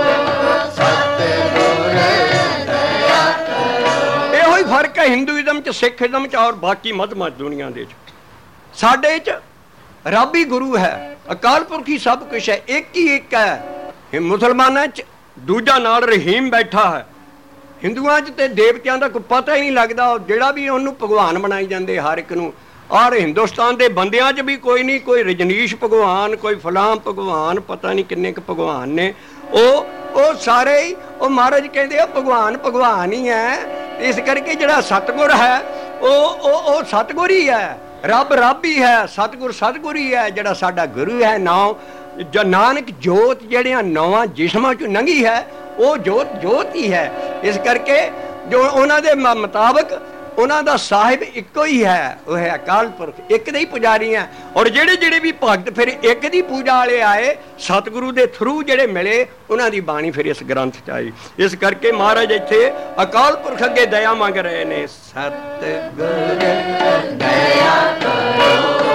Speaker 1: ਸਤਿਗੁਰ ਦਇਆ ਕਰੋ। ਇਹੋ ਹੀ ਫਰਕ ਹੈ ਹਿੰਦੂਇਜ਼ਮ 'ਚ, ਸਿੱਖਇਜ਼ਮ 'ਚ ਔਰ ਬਾਕੀ ਮਜ਼ਹਬਾਂ ਦੁਨੀਆ ਦੇ 'ਚ। ਸਾਡੇ 'ਚ ਰੱਬ ਹੀ ਗੁਰੂ ਹੈ, ਅਕਾਲ ਪੁਰਖ ਹੀ ਸਭ ਕੁਛ ਹੈ, ਇੱਕ ਹੀ ਇੱਕ ਹੈ। ਮੁਸਲਮਾਨਾਂ 'ਚ ਦੂਜਾ ਨਾਲ ਰਹੀਮ ਬੈਠਾ ਹੈ, ਹਿੰਦੂਆਂ 'ਚ ਤੇ ਦੇਵਤਿਆਂ ਦਾ ਕੋਈ ਪਤਾ ਹੀ ਨਹੀਂ ਲੱਗਦਾ। ਜਿਹੜਾ ਵੀ ਉਹਨੂੰ ਭਗਵਾਨ ਬਣਾਈ ਜਾਂਦੇ ਹਰ ਇੱਕ ਨੂੰ। ਔਰ ਹਿੰਦੁਸਤਾਨ ਦੇ ਬੰਦਿਆਂ 'ਚ ਵੀ ਕੋਈ ਨਹੀਂ, ਕੋਈ ਰਜਨੀਸ਼ ਭਗਵਾਨ, ਕੋਈ ਫਲਾਂ ਭਗਵਾਨ, ਪਤਾ ਨਹੀਂ ਕਿੰਨੇ ਕੁ ਭਗਵਾਨ ਨੇ। ਉਹ ਸਾਰੇ ਹੀ ਉਹ ਮਹਾਰਾਜ ਕਹਿੰਦੇ ਆ ਭਗਵਾਨ ਭਗਵਾਨ ਹੀ ਹੈ। ਇਸ ਕਰਕੇ ਜਿਹੜਾ ਸਤਿਗੁਰ ਹੈ ਉਹ ਸਤਿਗੁਰ ਹੀ ਹੈ, ਰੱਬ ਰੱਬ ਹੀ ਹੈ, ਸਤਿਗੁਰ ਸਤਿਗੁਰ ਹੀ ਹੈ। ਜਿਹੜਾ ਸਾਡਾ ਗੁਰੂ ਹੈ ਨਾਨਕ ਜੋਤ ਜਿਹੜਿਆਂ 9 ਜਿਸਮਾਂ 'ਚੋਂ ਲੰਘੀ ਹੈ ਉਹ ਜੋਤ ਜੋਤ ਹੀ ਹੈ। ਇਸ ਕਰਕੇ ਜੋ ਉਹਨਾਂ ਦੇ ਮੁਤਾਬਕ ਉਹਨਾਂ ਦਾ ਸਾਹਿਬ ਇੱਕੋ ਹੀ ਹੈ, ਉਹ ਹੈ ਅਕਾਲ ਪੁਰਖ, ਇੱਕ ਦੇ ਹੀ ਪੁਜਾਰੀ ਹੈ। ਔਰ ਜਿਹੜੇ ਵੀ ਭਗਤ ਫਿਰ ਇੱਕ ਦੀ ਪੂਜਾ ਵਾਲੇ ਆਏ, ਸਤਿਗੁਰੂ ਦੇ ਥਰੂ ਜਿਹੜੇ ਮਿਲੇ, ਉਹਨਾਂ ਦੀ ਬਾਣੀ ਫਿਰ ਇਸ ਗ੍ਰੰਥ 'ਚ ਆਈ। ਇਸ ਕਰਕੇ ਮਹਾਰਾਜ ਇੱਥੇ ਅਕਾਲ ਪੁਰਖ ਅੱਗੇ ਦਇਆ ਮੰਗ ਰਹੇ ਨੇ। ਸਤਿਗੁਰ ਦਇਆ ਕਰੋ,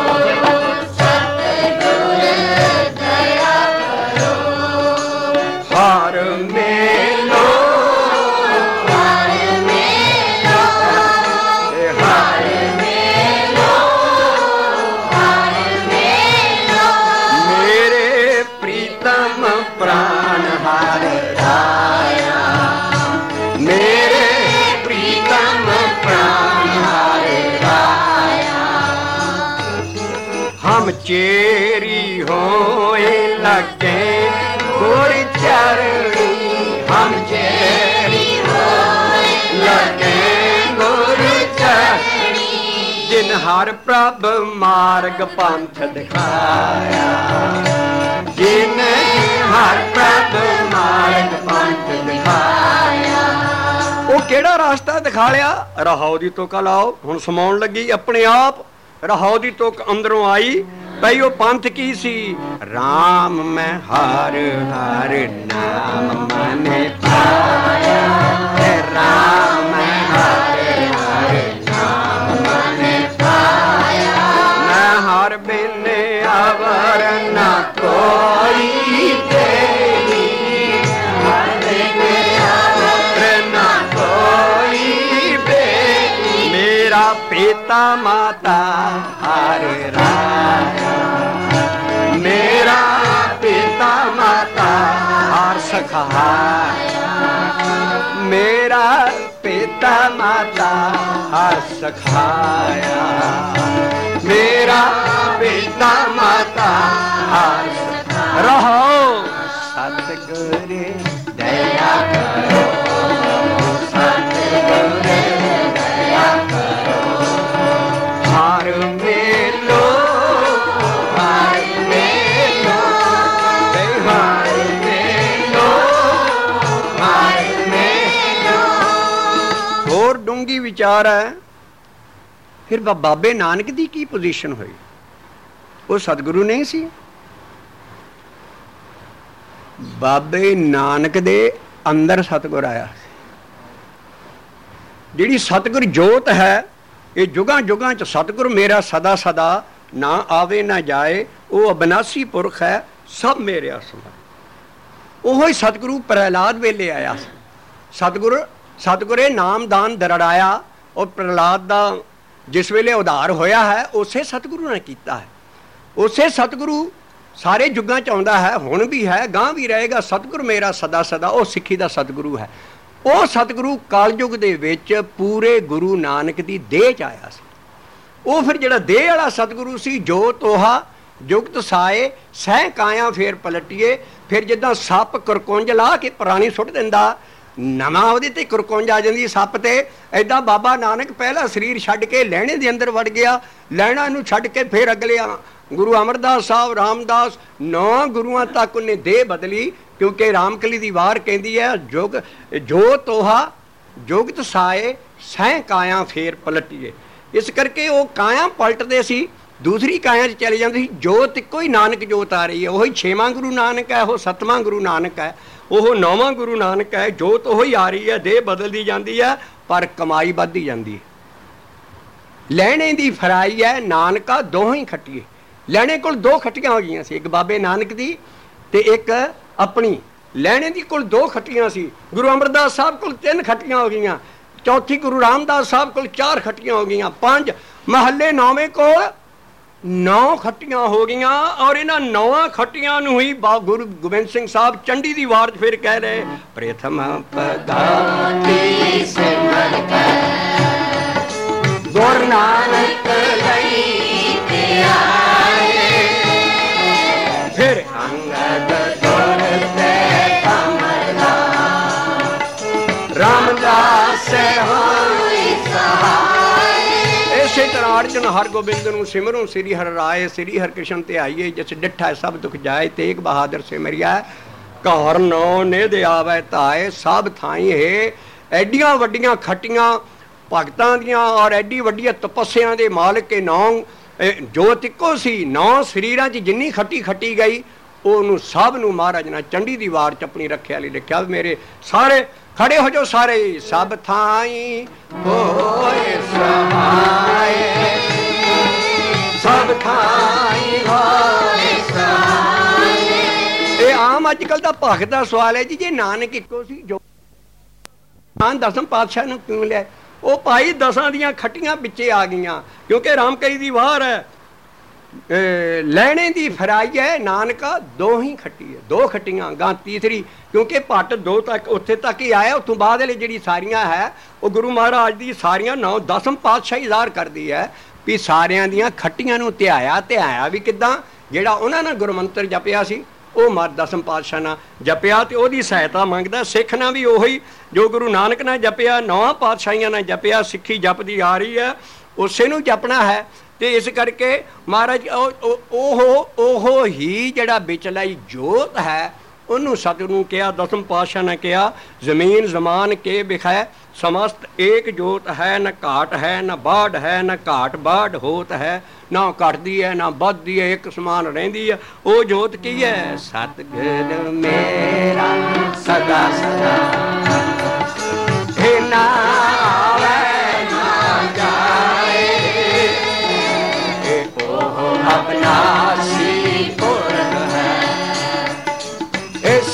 Speaker 1: ਸਤਿਗੁਰ ਦਇਆ ਕਰੋ, ਹਰ ਮੇਲੋ, ਹਰ ਮੇਲੋ, ਹਰ ਮੇਲੋ, ਹਰ ਮੇਲੋ। ਮੇਰੇ ਪ੍ਰੀਤਮ ਪ੍ਰਾਨ ਹਰ ਰਾਇਆ, ਮੇਰੇ ਪ੍ਰੀਤਮ ਪ੍ਰਾਨ ਹਰ ਰਾਇਆ। ਹਮ ਚੇਰੀ ਹੋਏ ਲਗੇ ਗੁਰ ਚਰਣੀ, ਹਮ ਚੇਰੀ ਹੋਏ ਲਗੇ ਗੁਰ ਚਰਣੀ। ਜਿਨ ਹਰ ਪ੍ਰਭ ਮਾਰਗ ਪੰਥ ਦਿਖਾਇਆ, ਜਿਨ ਹਰ ਪ੍ਰਭ ਮਾਰਗ ਪੰਥ ਦਿਖਾਇਆ। ਉਹ ਕਿਹੜਾ ਰਾਸਤਾ ਦਿਖਾ ਲਿਆ? ਰਹਾਉ ਦੀ ਤੁਕ ਲਾਓ। ਹੁਣ ਸਮਾਉਣ ਲੱਗੀ ਆਪਣੇ ਆਪ ਰਹਾਉ ਦੀ ਤੁਕ ਅੰਦਰੋਂ ਆਈ ਭਈ ਉਹ ਪੰਥ ਕੀ ਸੀ? ਰਾਮ ਮੈਂ ਹਰ ਹਰ ਨਾਮ ਮਨੇ ਪਾਇਆ, ਰਾਮ ਮੈਂ ਹਰ ਹਰ ਨਾਮ ਮਨੇ ਪਾਇਆ। ਮੈਂ ਹਰ अवर न कोई तेरी, न कोई बेटी। मेरा पिता माता हर राया, मेरा पिता माता हर सखाया, मेरा पिता माता हर सखाया, मेरा पिता माता हर सखाया। रहो सतगुर दया करो, सतगुर दया करो, हर मेलो, हर मेलो, हर मेलो, हर मेलो। होर डूंगी विचार है। फिर बाबे नानक दी की पोजीशन हुई? वो सतगुरु नहीं सी? बाबे नानक दे अंदर सतगुर आया। जिहड़ी सतगुर जोत है, ये जुगां जुगां च सतगुर मेरा सदा सदा ना आवे ना जाए, वो अविनाशी पुरख है, सब मेरे आसमान। ओहो ही सतगुरु प्रहलाद वेले आया। सतगुरे नामदान दरड़ाया और प्रहलाद दा जिस वेले उधार होया है उसे सतगुरु ने किया है। उसे सतगुरु सारे युगां च आउंदा है, हुण भी है, गां भी रहेगा। सतगुरु मेरा सदा सदा, वो सिੱਖੀ ਦਾ सतगुरु है। ਉਹ सतगुरु कलयुग ਦੇ ਵਿੱਚ ਪੂਰੇ ਗੁਰੂ ਨਾਨਕ ਦੀ ਦੇਹ 'ਚ ਆਇਆ ਸੀ। ਉਹ ਫਿਰ ਜਿਹੜਾ ਦੇਹ ਵਾਲਾ ਸਤਗੁਰੂ ਸੀ, ਜੋ ਤੋਹਾ ਜੁਗਤ ਸਾਏ ਸਹਿ ਕਾਇਆ ਫੇਰ ਪਲਟੀਏ। ਫਿਰ ਜਿੱਦਾਂ ਸੱਪ ਕਰਕੁੰਜ ਲਾ ਕੇ ਪੁਰਾਣੀ ਸੁੱਟ ਦਿੰਦਾ, ਨਵਾਂ ਉਹਦੇ ਤੇ ਕਰਕੁੰਜ ਆ ਜਾਂਦੀ ਸੱਪ ਤੇ, ਐਦਾਂ ਬਾਬਾ ਨਾਨਕ ਪਹਿਲਾ ਸਰੀਰ ਛੱਡ ਕੇ ਲਹਿਣੇ ਦੇ ਅੰਦਰ ਵੜ ਗਿਆ। ਲਹਿਣਾ ਨੂੰ ਛੱਡ ਕੇ ਫਿਰ ਅਗਲੇ ਗੁਰੂ ਅਮਰਦਾਸ ਸਾਹਿਬ, ਰਾਮਦਾਸ, 9 ਗੁਰੂਆਂ ਤੱਕ ਉਹਨੇ ਦੇਹ ਬਦਲੀ। ਕਿਉਂਕਿ ਰਾਮਕਲੀ ਦੀ ਵਾਰ ਕਹਿੰਦੀ ਹੈ, ਜੁਗ ਜੋ ਤੋਹਾ ਜੁਗਤ ਸਾਏ ਸਹਿ ਕਾਇਆ ਫੇਰ ਪਲਟੀਏ। ਇਸ ਕਰਕੇ ਉਹ ਕਾਇਆ ਪਲਟਦੇ ਸੀ, ਦੂਸਰੀ ਕਾਇਆ 'ਚ ਚਲੇ ਜਾਂਦੇ ਸੀ। ਜੋਤ ਇੱਕੋ ਹੀ ਨਾਨਕ ਜੋਤ ਆ ਰਹੀ ਹੈ। ਉਹੀ 6ਵਾਂ ਗੁਰੂ ਨਾਨਕ ਹੈ, ਉਹ 7ਵਾਂ ਗੁਰੂ ਨਾਨਕ ਹੈ, ਉਹ 9ਵਾਂ ਗੁਰੂ ਨਾਨਕ ਹੈ। ਜੋਤ ਉਹੀ ਆ ਰਹੀ ਹੈ, ਦੇਹ ਬਦਲਦੀ ਜਾਂਦੀ ਹੈ, ਪਰ ਕਮਾਈ ਵੱਧਦੀ ਜਾਂਦੀ ਹੈ। ਲੈਣੇ ਦੀ ਫਰਾਈ ਹੈ, ਨਾਨਕਾ ਦੋਹਾਂ ਹੀ ਖੱਟੀਏ। ਲੈਣੇ ਕੋਲ 2 ਖੱਟੀਆਂ ਹੋ ਗਈਆਂ ਸੀ, ਇੱਕ ਬਾਬੇ ਨਾਨਕ ਦੀ ਤੇ ਇੱਕ ਆਪਣੀ। ਲੈਣੇ ਦੀ ਕੋਲ 2 ਖੱਟੀਆਂ ਸੀ। ਗੁਰੂ ਅਮਰਦਾਸ ਸਾਹਿਬ ਕੋਲ 3 ਖੱਟੀਆਂ ਹੋ ਗਈਆਂ। ਚੌਥੀ ਗੁਰੂ ਰਾਮਦਾਸ ਸਾਹਿਬ ਕੋਲ 4 ਖੱਟੀਆਂ ਹੋ ਗਈਆਂ। 5 ਮਹੱਲੇ 9ਵੇਂ ਕੋਲ 9 ਖੱਟੀਆਂ ਹੋ ਗਈਆਂ। ਔਰ ਇਹਨਾਂ 9 ਖੱਟੀਆਂ ਨੂੰ ਹੀ ਗੁਰੂ ਗੋਬਿੰਦ ਸਿੰਘ ਸਾਹਿਬ ਚੰਡੀ ਦੀ ਵਾਰ 'ਚ ਫਿਰ ਕਹਿ ਰਹੇ, ਪ੍ਰਥਮ ਪਦਾਤੀ ਸਿਮਰ ਕੈ ਗੁਰੂ ਨਾਨਕ ਲਈ ਤੇ ਆਏ। ਫਿਰ ਅੰਗਦ ਗੁਰ ਤੇ ਕਮਲਾ ਰਾਮਦਾਸ ਹੋਈ ਸਹਾਏ। ਇਸੇ ਤਰ੍ਹਾਂ ਅਰਜਨ ਹਰਗੋਬਿੰਦ ਨੂੰ ਸਿਮਰੋ ਸ੍ਰੀ ਹਰਿ ਰਾਏ, ਸ੍ਰੀ ਹਰਿਕ੍ਰਿਸ਼ਨ ਤੇ ਆਈਏ। ਜਿਸ ਡਿਠਾ ਸਭ ਦੁਖ ਜਾਏ, ਤੇਗ ਬਹਾਦਰ ਸਿਮਰਿਆ ਘਰ ਨੌ ਨਿਧ ਆਵੈ ਧਾਏ। ਸਭ ਥਾਈ ਹੈ ਐਡੀਆਂ ਵੱਡੀਆਂ ਖੱਟੀਆਂ ਭਗਤਾਂ ਦੀਆਂ ਔਰ ਐਡੀ ਵੱਡੀਆਂ ਤਪੱਸਿਆ ਦੇ ਮਾਲਕ ਕੇ ਨੌ ਜੋਤ ਇੱਕੋ ਸੀ। 9 ਸਰੀਰਾਂ 'ਚ ਜਿੰਨੀ ਖੱਟੀ ਖੱਟੀ ਗਈ, ਉਹਨੂੰ ਸਭ ਨੂੰ ਮਹਾਰਾਜ ਨੇ ਚੰਡੀ ਦੀ ਵਾਰ 'ਚ ਆਪਣੀ ਰੱਖਿਆ ਲਈ ਲਿਖਿਆ। ਮੇਰੇ ਸਾਰੇ ਖੜੇ ਹੋ ਜਾਓ, ਸਾਰੇ ਸਭ ਥਾਈ ਹੋਏ ਸਹਾਏ, ਸਭ ਥਾਈ ਹੋਏ ਸਹਾਏ। ਇਹ ਆਮ ਅੱਜ ਕੱਲ੍ਹ ਦਾ ਭਗਤ ਦਾ ਸਵਾਲ ਹੈ ਜੀ, ਜੇ ਨਾਨਕ ਇੱਕੋ ਸੀ, ਜੋ ਦਸਮ ਪਾਤਸ਼ਾਹ ਨੂੰ ਕਿਉਂ ਲਿਆ? ਉਹ ਭਾਈ 10 ਦੀਆਂ ਖੱਟੀਆਂ ਵਿੱਚੇ ਆ ਗਈਆਂ। ਕਿਉਂਕਿ ਰਾਮਕਲੀ ਦੀ ਵਾਰ ਹੈ, ਲੈਣੇ ਦੀ ਫਰਾਈ ਹੈ, ਨਾਨਕਾ 2 ਹੀ ਖੱਟੀ ਹੈ। 2 ਖੱਟੀਆਂ ਗਾਂ ਤੀਸਰੀ, ਕਿਉਂਕਿ ਭੱਟ 2 ਤੱਕ ਉੱਥੇ ਤੱਕ ਹੀ ਆਇਆ। ਉੱਥੋਂ ਬਾਅਦ ਵਾਲੀ ਜਿਹੜੀ ਸਾਰੀਆਂ ਹੈ ਉਹ ਗੁਰੂ ਮਹਾਰਾਜ ਦੀ ਸਾਰੀਆਂ 9 ਦਸਮ ਪਾਤਸ਼ਾਹੀ ਜ਼ਾਹਰ ਕਰਦੀ ਹੈ ਵੀ ਸਾਰਿਆਂ ਦੀਆਂ ਖੱਟੀਆਂ ਨੂੰ ਧਿਆਇਆ ਵੀ ਕਿੱਦਾਂ? ਜਿਹੜਾ ਉਹਨਾਂ ਨੇ ਗੁਰਮੰਤਰ ਜਪਿਆ ਸੀ, ਉਹ ਮਰ ਦਸਮ ਪਾਤਸ਼ਾਹ ਨਾਲ ਜਪਿਆ ਤੇ ਉਹਦੀ ਸਹਾਇਤਾ ਮੰਗਦਾ। ਸਿੱਖ ਨਾਲ ਵੀ ਉਹੀ ਜੋ ਗੁਰੂ ਨਾਨਕ ਨੇ ਜਪਿਆ, 9 ਪਾਤਸ਼ਾਹੀਆਂ ਨੇ ਜਪਿਆ, ਸਿੱਖੀ ਜਪਦੀ ਆ ਰਹੀ ਹੈ, ਉਸੇ ਨੂੰ ਜਪਣਾ ਹੈ। ਤੇ ਇਸ ਕਰਕੇ ਮਹਾਰਾਜ ਉਹ ਹੀ ਜਿਹੜਾ ਵਿਚਲਾਈ ਜੋਤ ਹੈ, ਉਹਨੂੰ ਸਤਿਗੁਰੂ ਨੂੰ ਕਿਹਾ, ਦਸਮ ਪਾਤਸ਼ਾਹ ਨੇ ਕਿਹਾ, ਜ਼ਮੀਨ ਜ਼ਮਾਨ ਕੇ ਬਿਖੈ समस्त एक जोत है, न घाट है न बाढ़ है, न घाट बाढ़ होत है, ना घटती है ना बधती है, एक समान रहिंदी है। वो जोत की है? सतगुर मेरा सदा सदा ना आवे ना जाए, अविनाशी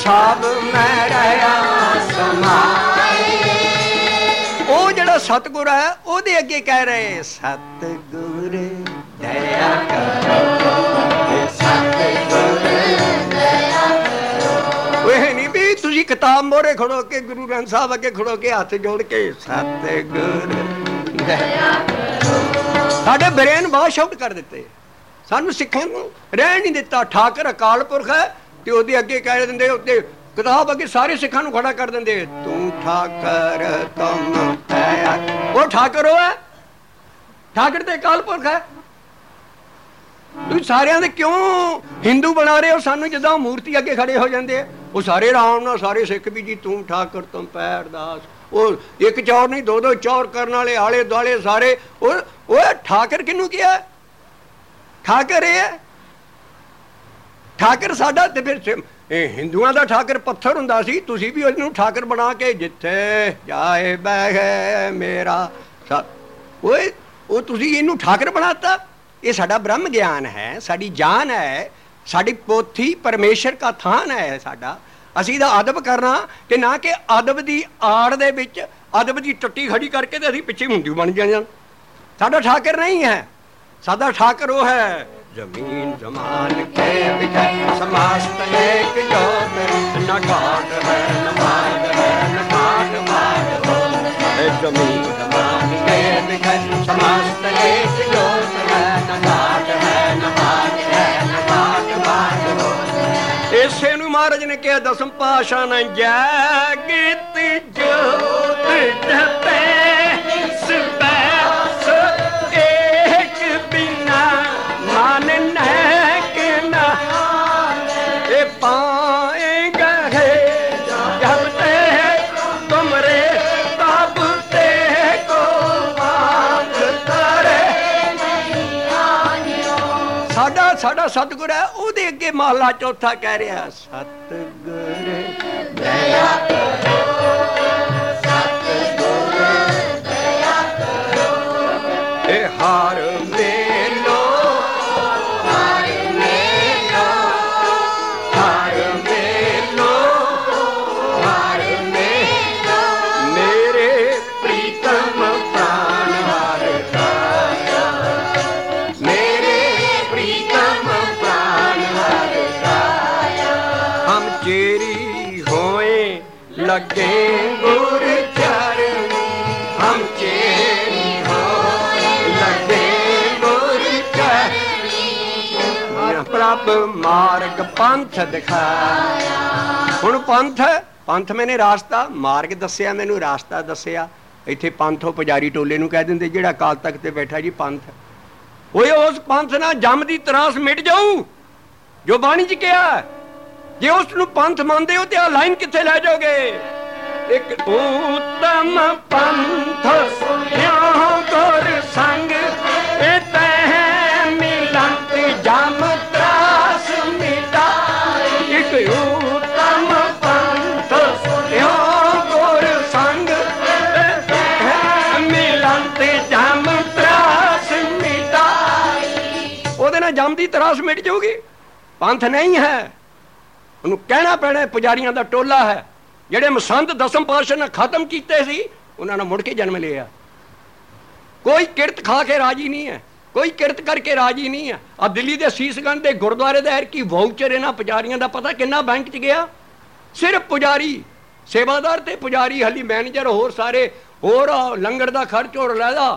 Speaker 1: ਸਭ ਮੈਂ ਰਹਾ ਸਮਾਏ। ਉਹ ਜਿਹੜਾ ਸਤਿਗੁਰ ਹੈ ਉਹਦੇ ਅੱਗੇ ਕਹਿ ਰਹੇ ਸਤਿਗੁਰ ਦਇਆ ਕਰੋ, ਸਤਿਗੁਰ ਦਇਆ ਕਰੋ। ਇਹ ਨਹੀਂ ਵੀ ਤੁਸੀਂ ਕਿਤਾਬ ਮੋਹਰੇ ਖੜੋ ਕੇ ਗੁਰੂ ਗ੍ਰੰਥ ਸਾਹਿਬ ਅੱਗੇ ਖੜੋ ਕੇ ਹੱਥ ਜੋੜ ਕੇ ਸਤਿਗੁਰ ਦਇਆ ਕਰੋ। ਸਾਡੇ ਬ੍ਰੇਨ ਬਹੁਤ ਸ਼ਬਦ ਕਰ ਦਿੱਤੇ, ਸਾਨੂੰ ਸਿੱਖਾਂ ਨੂੰ ਰਹਿਣ ਨਹੀਂ ਦਿੱਤਾ। ਠਾਕਰ ਅਕਾਲ ਪੁਰਖ ਹੈ ਤੇ ਉਹਦੇ ਅੱਗੇ ਕਹਿ ਦਿੰਦੇ, ਉੱਤੇ ਕਿਤਾਬ ਅੱਗੇ ਸਾਰੇ ਸਿੱਖਾਂ ਨੂੰ ਖੜਾ ਕਰ ਦਿੰਦੇ, ਤੂੰ ਠਾਕਰ ਤੁਮ ਹੈ। ਉਹ ਠਾਕਰ ਉਹ ਹੈ, ਠਾਕਰ ਤੇ ਅਕਾਲ ਪੁਰਖ ਹੈ। ਤੁਸੀਂ ਸਾਰਿਆਂ ਦੇ ਕਿਉਂ ਹਿੰਦੂ ਬਣਾ ਰਹੇ ਹੋ ਸਾਨੂੰ? ਜਦੋਂ ਮੂਰਤੀ ਅੱਗੇ ਖੜੇ ਹੋ ਜਾਂਦੇ ਆ ਉਹ ਸਾਰੇ ਆਰਾਮ ਨਾਲ, ਸਾਰੇ ਸਿੱਖ ਵੀ ਜੀ ਤੂੰ ਠਾਕਰ ਤੁਮ ਪੈ ਅਰਦਾਸ। ਉਹ ਇੱਕ ਚੌਰ ਨਹੀਂ, ਦੋ ਦੋ ਚੌਰ ਕਰਨ ਵਾਲੇ ਆਲੇ ਦੁਆਲੇ ਸਾਰੇ। ਉਹ ਠਾਕਰ ਕਿਹਨੂੰ ਕਿਹਾ? ਠਾਕਰ ਇਹ ਹੈ। ਠਾਕਰ ਸਾਡਾ ਤੇ ਫਿਰ ਇਹ ਹਿੰਦੂਆਂ ਦਾ ਠਾਕਰ ਪੱਥਰ ਹੁੰਦਾ ਸੀ, ਤੁਸੀਂ ਵੀ ਉਹਨੂੰ ਠਾਕਰ ਬਣਾ ਕੇ ਜਿੱਥੇ ਜਾਏ ਬਹਿ ਮੇਰਾ ਉਹ ਤੁਸੀਂ ਇਹਨੂੰ ਠਾਕਰ ਬਣਾਤਾ। ਇਹ ਸਾਡਾ ਬ੍ਰਹਮ ਗਿਆਨ ਹੈ, ਸਾਡੀ ਜਾਨ ਹੈ, ਸਾਡੀ ਪੋਥੀ ਪਰਮੇਸ਼ਰ ਦਾ ਥਾਨ ਹੈ ਸਾਡਾ। ਅਸੀਂ ਇਹਦਾ ਅਦਬ ਕਰਨਾ ਕਿ ਨਾ ਕਿ ਅਦਬ ਦੀ ਆੜ ਦੇ ਵਿੱਚ ਅਦਬ ਦੀ ਟੁੱਟੀ ਖੜੀ ਕਰਕੇ ਤੇ ਅਸੀਂ ਪਿੱਛੇ ਹਿੰਦੂ ਬਣ ਜਾਣਾ। ਸਾਡਾ ਠਾਕਰ ਨਹੀਂ ਹੈ, ਸਾਡਾ ਠਾਕਰ ਉਹ ਹੈ ਜ਼ਮੀਨ ਜ਼ਮਾਨ ਕੇ ਵਿਖੇ ਸਮਾਸਤ ਏਕ ਜੋਤ, ਨਾ ਘਾਟ ਹੈ ਨਾ ਮਾਰਗ ਹੈ ਨਾ ਘਾਟ ਮਾਰਗ ਹੋ। ਜ਼ਮੀਨ ਜ਼ਮਾਨ ਕੇ ਵਿਖੇ ਸਮਾਸਤ ਏਕ ਜੋਤ ਹੈ, ਨਾ ਘਾਟ ਹੈ ਨਾ ਮਾਰਗ ਹੈ ਨਾ ਘਾਟ ਮਾਰਗ ਹੋ। ਇਸੇ ਨੂੰ ਮਹਾਰਾਜ ਨੇ ਕਿਹਾ ਦਸਮ ਪਾਤਸ਼ਾਹ ਨੇ ਜਾਗਿਤ ਜੋਤ ਜਪੇ ਸਾਡਾ ਸਤਿਗੁਰ ਹੈ। ਉਹਦੇ ਅੱਗੇ ਮਹਲਾ ਚੌਥਾ ਕਹਿ ਰਿਹਾ ਸਤਿਗੁਰ ਦਇਆ ਕਰੋ, ਸਤਿਗੁਰ ਦਇਆ ਕਰੋ। ਇਹ ਹਰ ਮੇਲੋ ਹਰ ਮੇਲੋ ਹਰ ਮੇਲੋ ਹਰ ਮੇਲੋ ਮੇਰੇ ਪ੍ਰੀਤਮ ਪ੍ਰਾਨ ਹਰ ਕਾਇਆ, ਮੇਰੇ ਪ੍ਰੀਤਮ ਪ੍ਰਾਨ ਹਰ ਕਾਇਆ। ਹਮ ਚੇਰੀ ਹੋਏ ਲੱਗੇ ਗੁਰ ਚਰਨ, ਹਮ ਚੇਰੀ ਹੋਏ ਲੱਗੇ ਗੁਰ ਚਰਨ। ਪ੍ਰਭ ਮਾਰਗ ਪੰਥ ਦਿਖਾਇਆ। ਹੁਣ ਪੰਥ ਮੈਨੇ ਰਾਸਤਾ, ਮਾਰਗ ਦੱਸਿਆ, ਮੈਨੂੰ ਰਾਸਤਾ ਦੱਸਿਆ। ਇੱਥੇ ਪੰਥੋਂ ਪੁਜਾਰੀ ਟੋਲੇ ਨੂੰ ਕਹਿ ਦਿੰਦੇ ਜਿਹੜਾ ਅਕਾਲ ਤਖਤ ਤੇ ਬੈਠਾ ਜੀ ਪੰਥ। ਓਏ ਉਸ ਪੰਥ ਨਾਲ ਜੰਮ ਦੀ ਤਰਾਸ ਮਿਟ ਜਾਊ ਜੋ ਬਾਣੀ ਚ ਕਿਹਾ। ਜੇ ਉਸ ਨੂੰ ਪੰਥ ਮੰਨਦੇ ਹੋ ਤੇ ਆ ਲਾਈਨ ਕਿੱਥੇ ਲੈ ਜਾਓਗੇ? ਇੱਕ ਉਤਮ ਪੰਥ ਸੁਣਿਆ ਗੁਰ ਸੰਗ, ਇਹ ਤੈ ਮਿਲੰਤ ਜਮ ਤਰਾਸ ਮਿਟਾਈ। ਇੱਕ ਉਤਮ ਪੰਥ ਸੁਣਿਆ ਗੁਰ ਸੰਗ, ਇਹ ਤੈ ਮਿਲੰਤ ਜਮ ਤਰਾਸ ਮਿਟਾਈ। ਉਹਦੇ ਨਾਲ ਜਮ ਦੀ ਤਰਾਸ ਮਿਟ ਜਾਊਗੀ। ਪੰਥ ਨਹੀਂ ਹੈ, ਉਹਨੂੰ ਕਹਿਣਾ ਪੈਣਾ ਪੁਜਾਰੀਆਂ ਦਾ ਟੋਲਾ ਹੈ। ਜਿਹੜੇ ਮਸੰਦ ਦਸਮ ਪਾਤਸ਼ਾਹ ਨੇ ਖਤਮ ਕੀਤੇ ਸੀ ਉਹਨਾਂ ਨੇ ਮੁੜ ਕੇ ਜਨਮ ਲਿਆ। ਕੋਈ ਕਿਰਤ ਖਾ ਕੇ ਰਾਜੀ ਨਹੀਂ ਹੈ, ਕੋਈ ਕਿਰਤ ਕਰਕੇ ਰਾਜੀ ਨਹੀਂ ਹੈ। ਆ ਦਿੱਲੀ ਦੇ ਸੀਸਗੰਜ ਦੇ ਗੁਰਦੁਆਰੇ ਦਾ ਕੀ ਵਾਊਚਰ ਇਹਨਾਂ ਪੁਜਾਰੀਆਂ ਦਾ ਪਤਾ ਕਿੰਨਾ ਬੈਂਕ 'ਚ ਗਿਆ? ਸਿਰਫ ਪੁਜਾਰੀ, ਸੇਵਾਦਾਰ ਤੇ ਪੁਜਾਰੀ, ਹਲੀ ਮੈਨੇਜਰ, ਹੋਰ ਸਾਰੇ ਹੋਰ ਲੰਗਰ ਦਾ ਖਰਚ ਹੋਰ ਲੈਦਾ।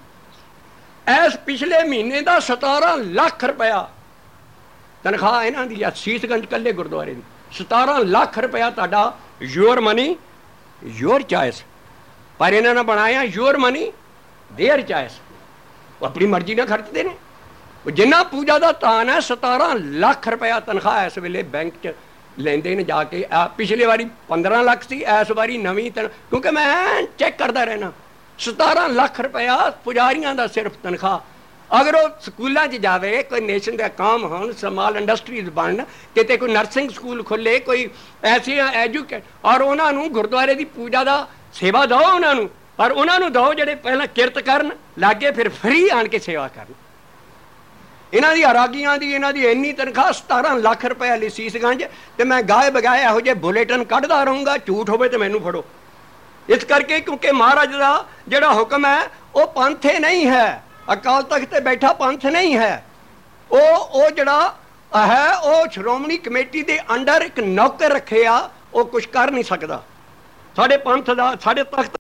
Speaker 1: ਇਸ ਪਿਛਲੇ ਮਹੀਨੇ ਦਾ 17 ਲੱਖ ਰੁਪਇਆ ਤਨਖਾਹ ਇਹਨਾਂ ਦੀ ਆ ਸੀਸਗੰਜ ਕੱਲੇ ਗੁਰਦੁਆਰੇ ਦੀ। 17 ਲੱਖ ਰੁਪਇਆ ਤੁਹਾਡਾ ਯੂਅਰ ਮਨੀ ਯੂਅਰ ਚਾਇਸ। ਪਰ ਇਹਨਾਂ ਨੇ ਬਣਾਇਆ ਯੂਅਰ ਮਨੀ ਦੇਅਰ ਚਾਇਸ। ਉਹ ਆਪਣੀ ਮਰਜ਼ੀ ਨਾਲ ਖਰਚਦੇ ਨੇ। ਉਹ ਜਿੰਨਾ ਪੂਜਾ ਦਾ ਤਾਨ ਹੈ 17 ਲੱਖ ਰੁਪਇਆ ਤਨਖਾਹ ਇਸ ਵੇਲੇ ਬੈਂਕ 'ਚ ਲੈਂਦੇ ਨੇ ਜਾ ਕੇ। ਪਿਛਲੇ ਵਾਰੀ 15 ਲੱਖ ਸੀ, ਇਸ ਵਾਰੀ ਨਵੀਂ ਕਿਉਂਕਿ ਮੈਂ ਚੈੱਕ ਕਰਦਾ ਰਹਿਣਾ। 17 ਲੱਖ ਰੁਪਇਆ ਪੁਜਾਰੀਆਂ ਦਾ ਸਿਰਫ ਤਨਖਾਹ। ਅਗਰ ਉਹ ਸਕੂਲਾਂ 'ਚ ਜਾਵੇ, ਕੋਈ ਨੇਸ਼ਨ ਦਾ ਕੰਮ ਹੋਣ, ਸਮਾਲ ਇੰਡਸਟਰੀਜ਼ ਬਣਨ, ਕਿਤੇ ਕੋਈ ਨਰਸਿੰਗ ਸਕੂਲ ਖੁੱਲੇ, ਕੋਈ ਐਸੀ ਐਜੂਕੇਟ, ਔਰ ਉਹਨਾਂ ਨੂੰ ਗੁਰਦੁਆਰੇ ਦੀ ਪੂਜਾ ਦਾ ਸੇਵਾ ਦਿਓ ਉਹਨਾਂ ਨੂੰ। ਪਰ ਉਹਨਾਂ ਨੂੰ ਦਿਓ ਜਿਹੜੇ ਪਹਿਲਾਂ ਕਿਰਤ ਕਰਨ ਲਾਗੇ, ਫਿਰ ਫਰੀ ਆਣ ਕੇ ਸੇਵਾ ਕਰਨ। ਇਹਨਾਂ ਦੀ ਹਰਾਗੀਆਂ ਦੀ ਇਹਨਾਂ ਦੀ ਇੰਨੀ ਤਨਖਾਹ 17 ਲੱਖ ਰੁਪਏ ਲਈ ਸੀਸਗੰਜ, ਤੇ ਮੈਂ ਗਾਏ ਬਗਾਏ ਇਹੋ ਜਿਹੇ ਬੁਲੇਟਿਨ ਕੱਢਦਾ ਰਹੂੰਗਾ, ਝੂਠ ਹੋਵੇ ਤੇ ਮੈਨੂੰ ਫੜੋ। ਇਸ ਕਰਕੇ ਕਿਉਂਕਿ ਮਹਾਰਾਜ ਦਾ ਜਿਹੜਾ ਹੁਕਮ ਹੈ ਉਹ ਪੰਥ ਨਹੀਂ ਹੈ, ਅਕਾਲ ਤਖਤ ਤੇ ਬੈਠਾ ਪੰਥ ਨਹੀਂ ਹੈ, ਉਹ ਜਿਹੜਾ ਹੈ ਉਹ ਸ਼੍ਰੋਮਣੀ ਕਮੇਟੀ ਦੇ ਅੰਡਰ ਇੱਕ ਨੌਕਰ ਰੱਖਿਆ, ਉਹ ਕੁਛ ਕਰ ਨਹੀਂ ਸਕਦਾ। ਸਾਡੇ ਪੰਥ ਦਾ, ਸਾਡੇ ਤਖਤ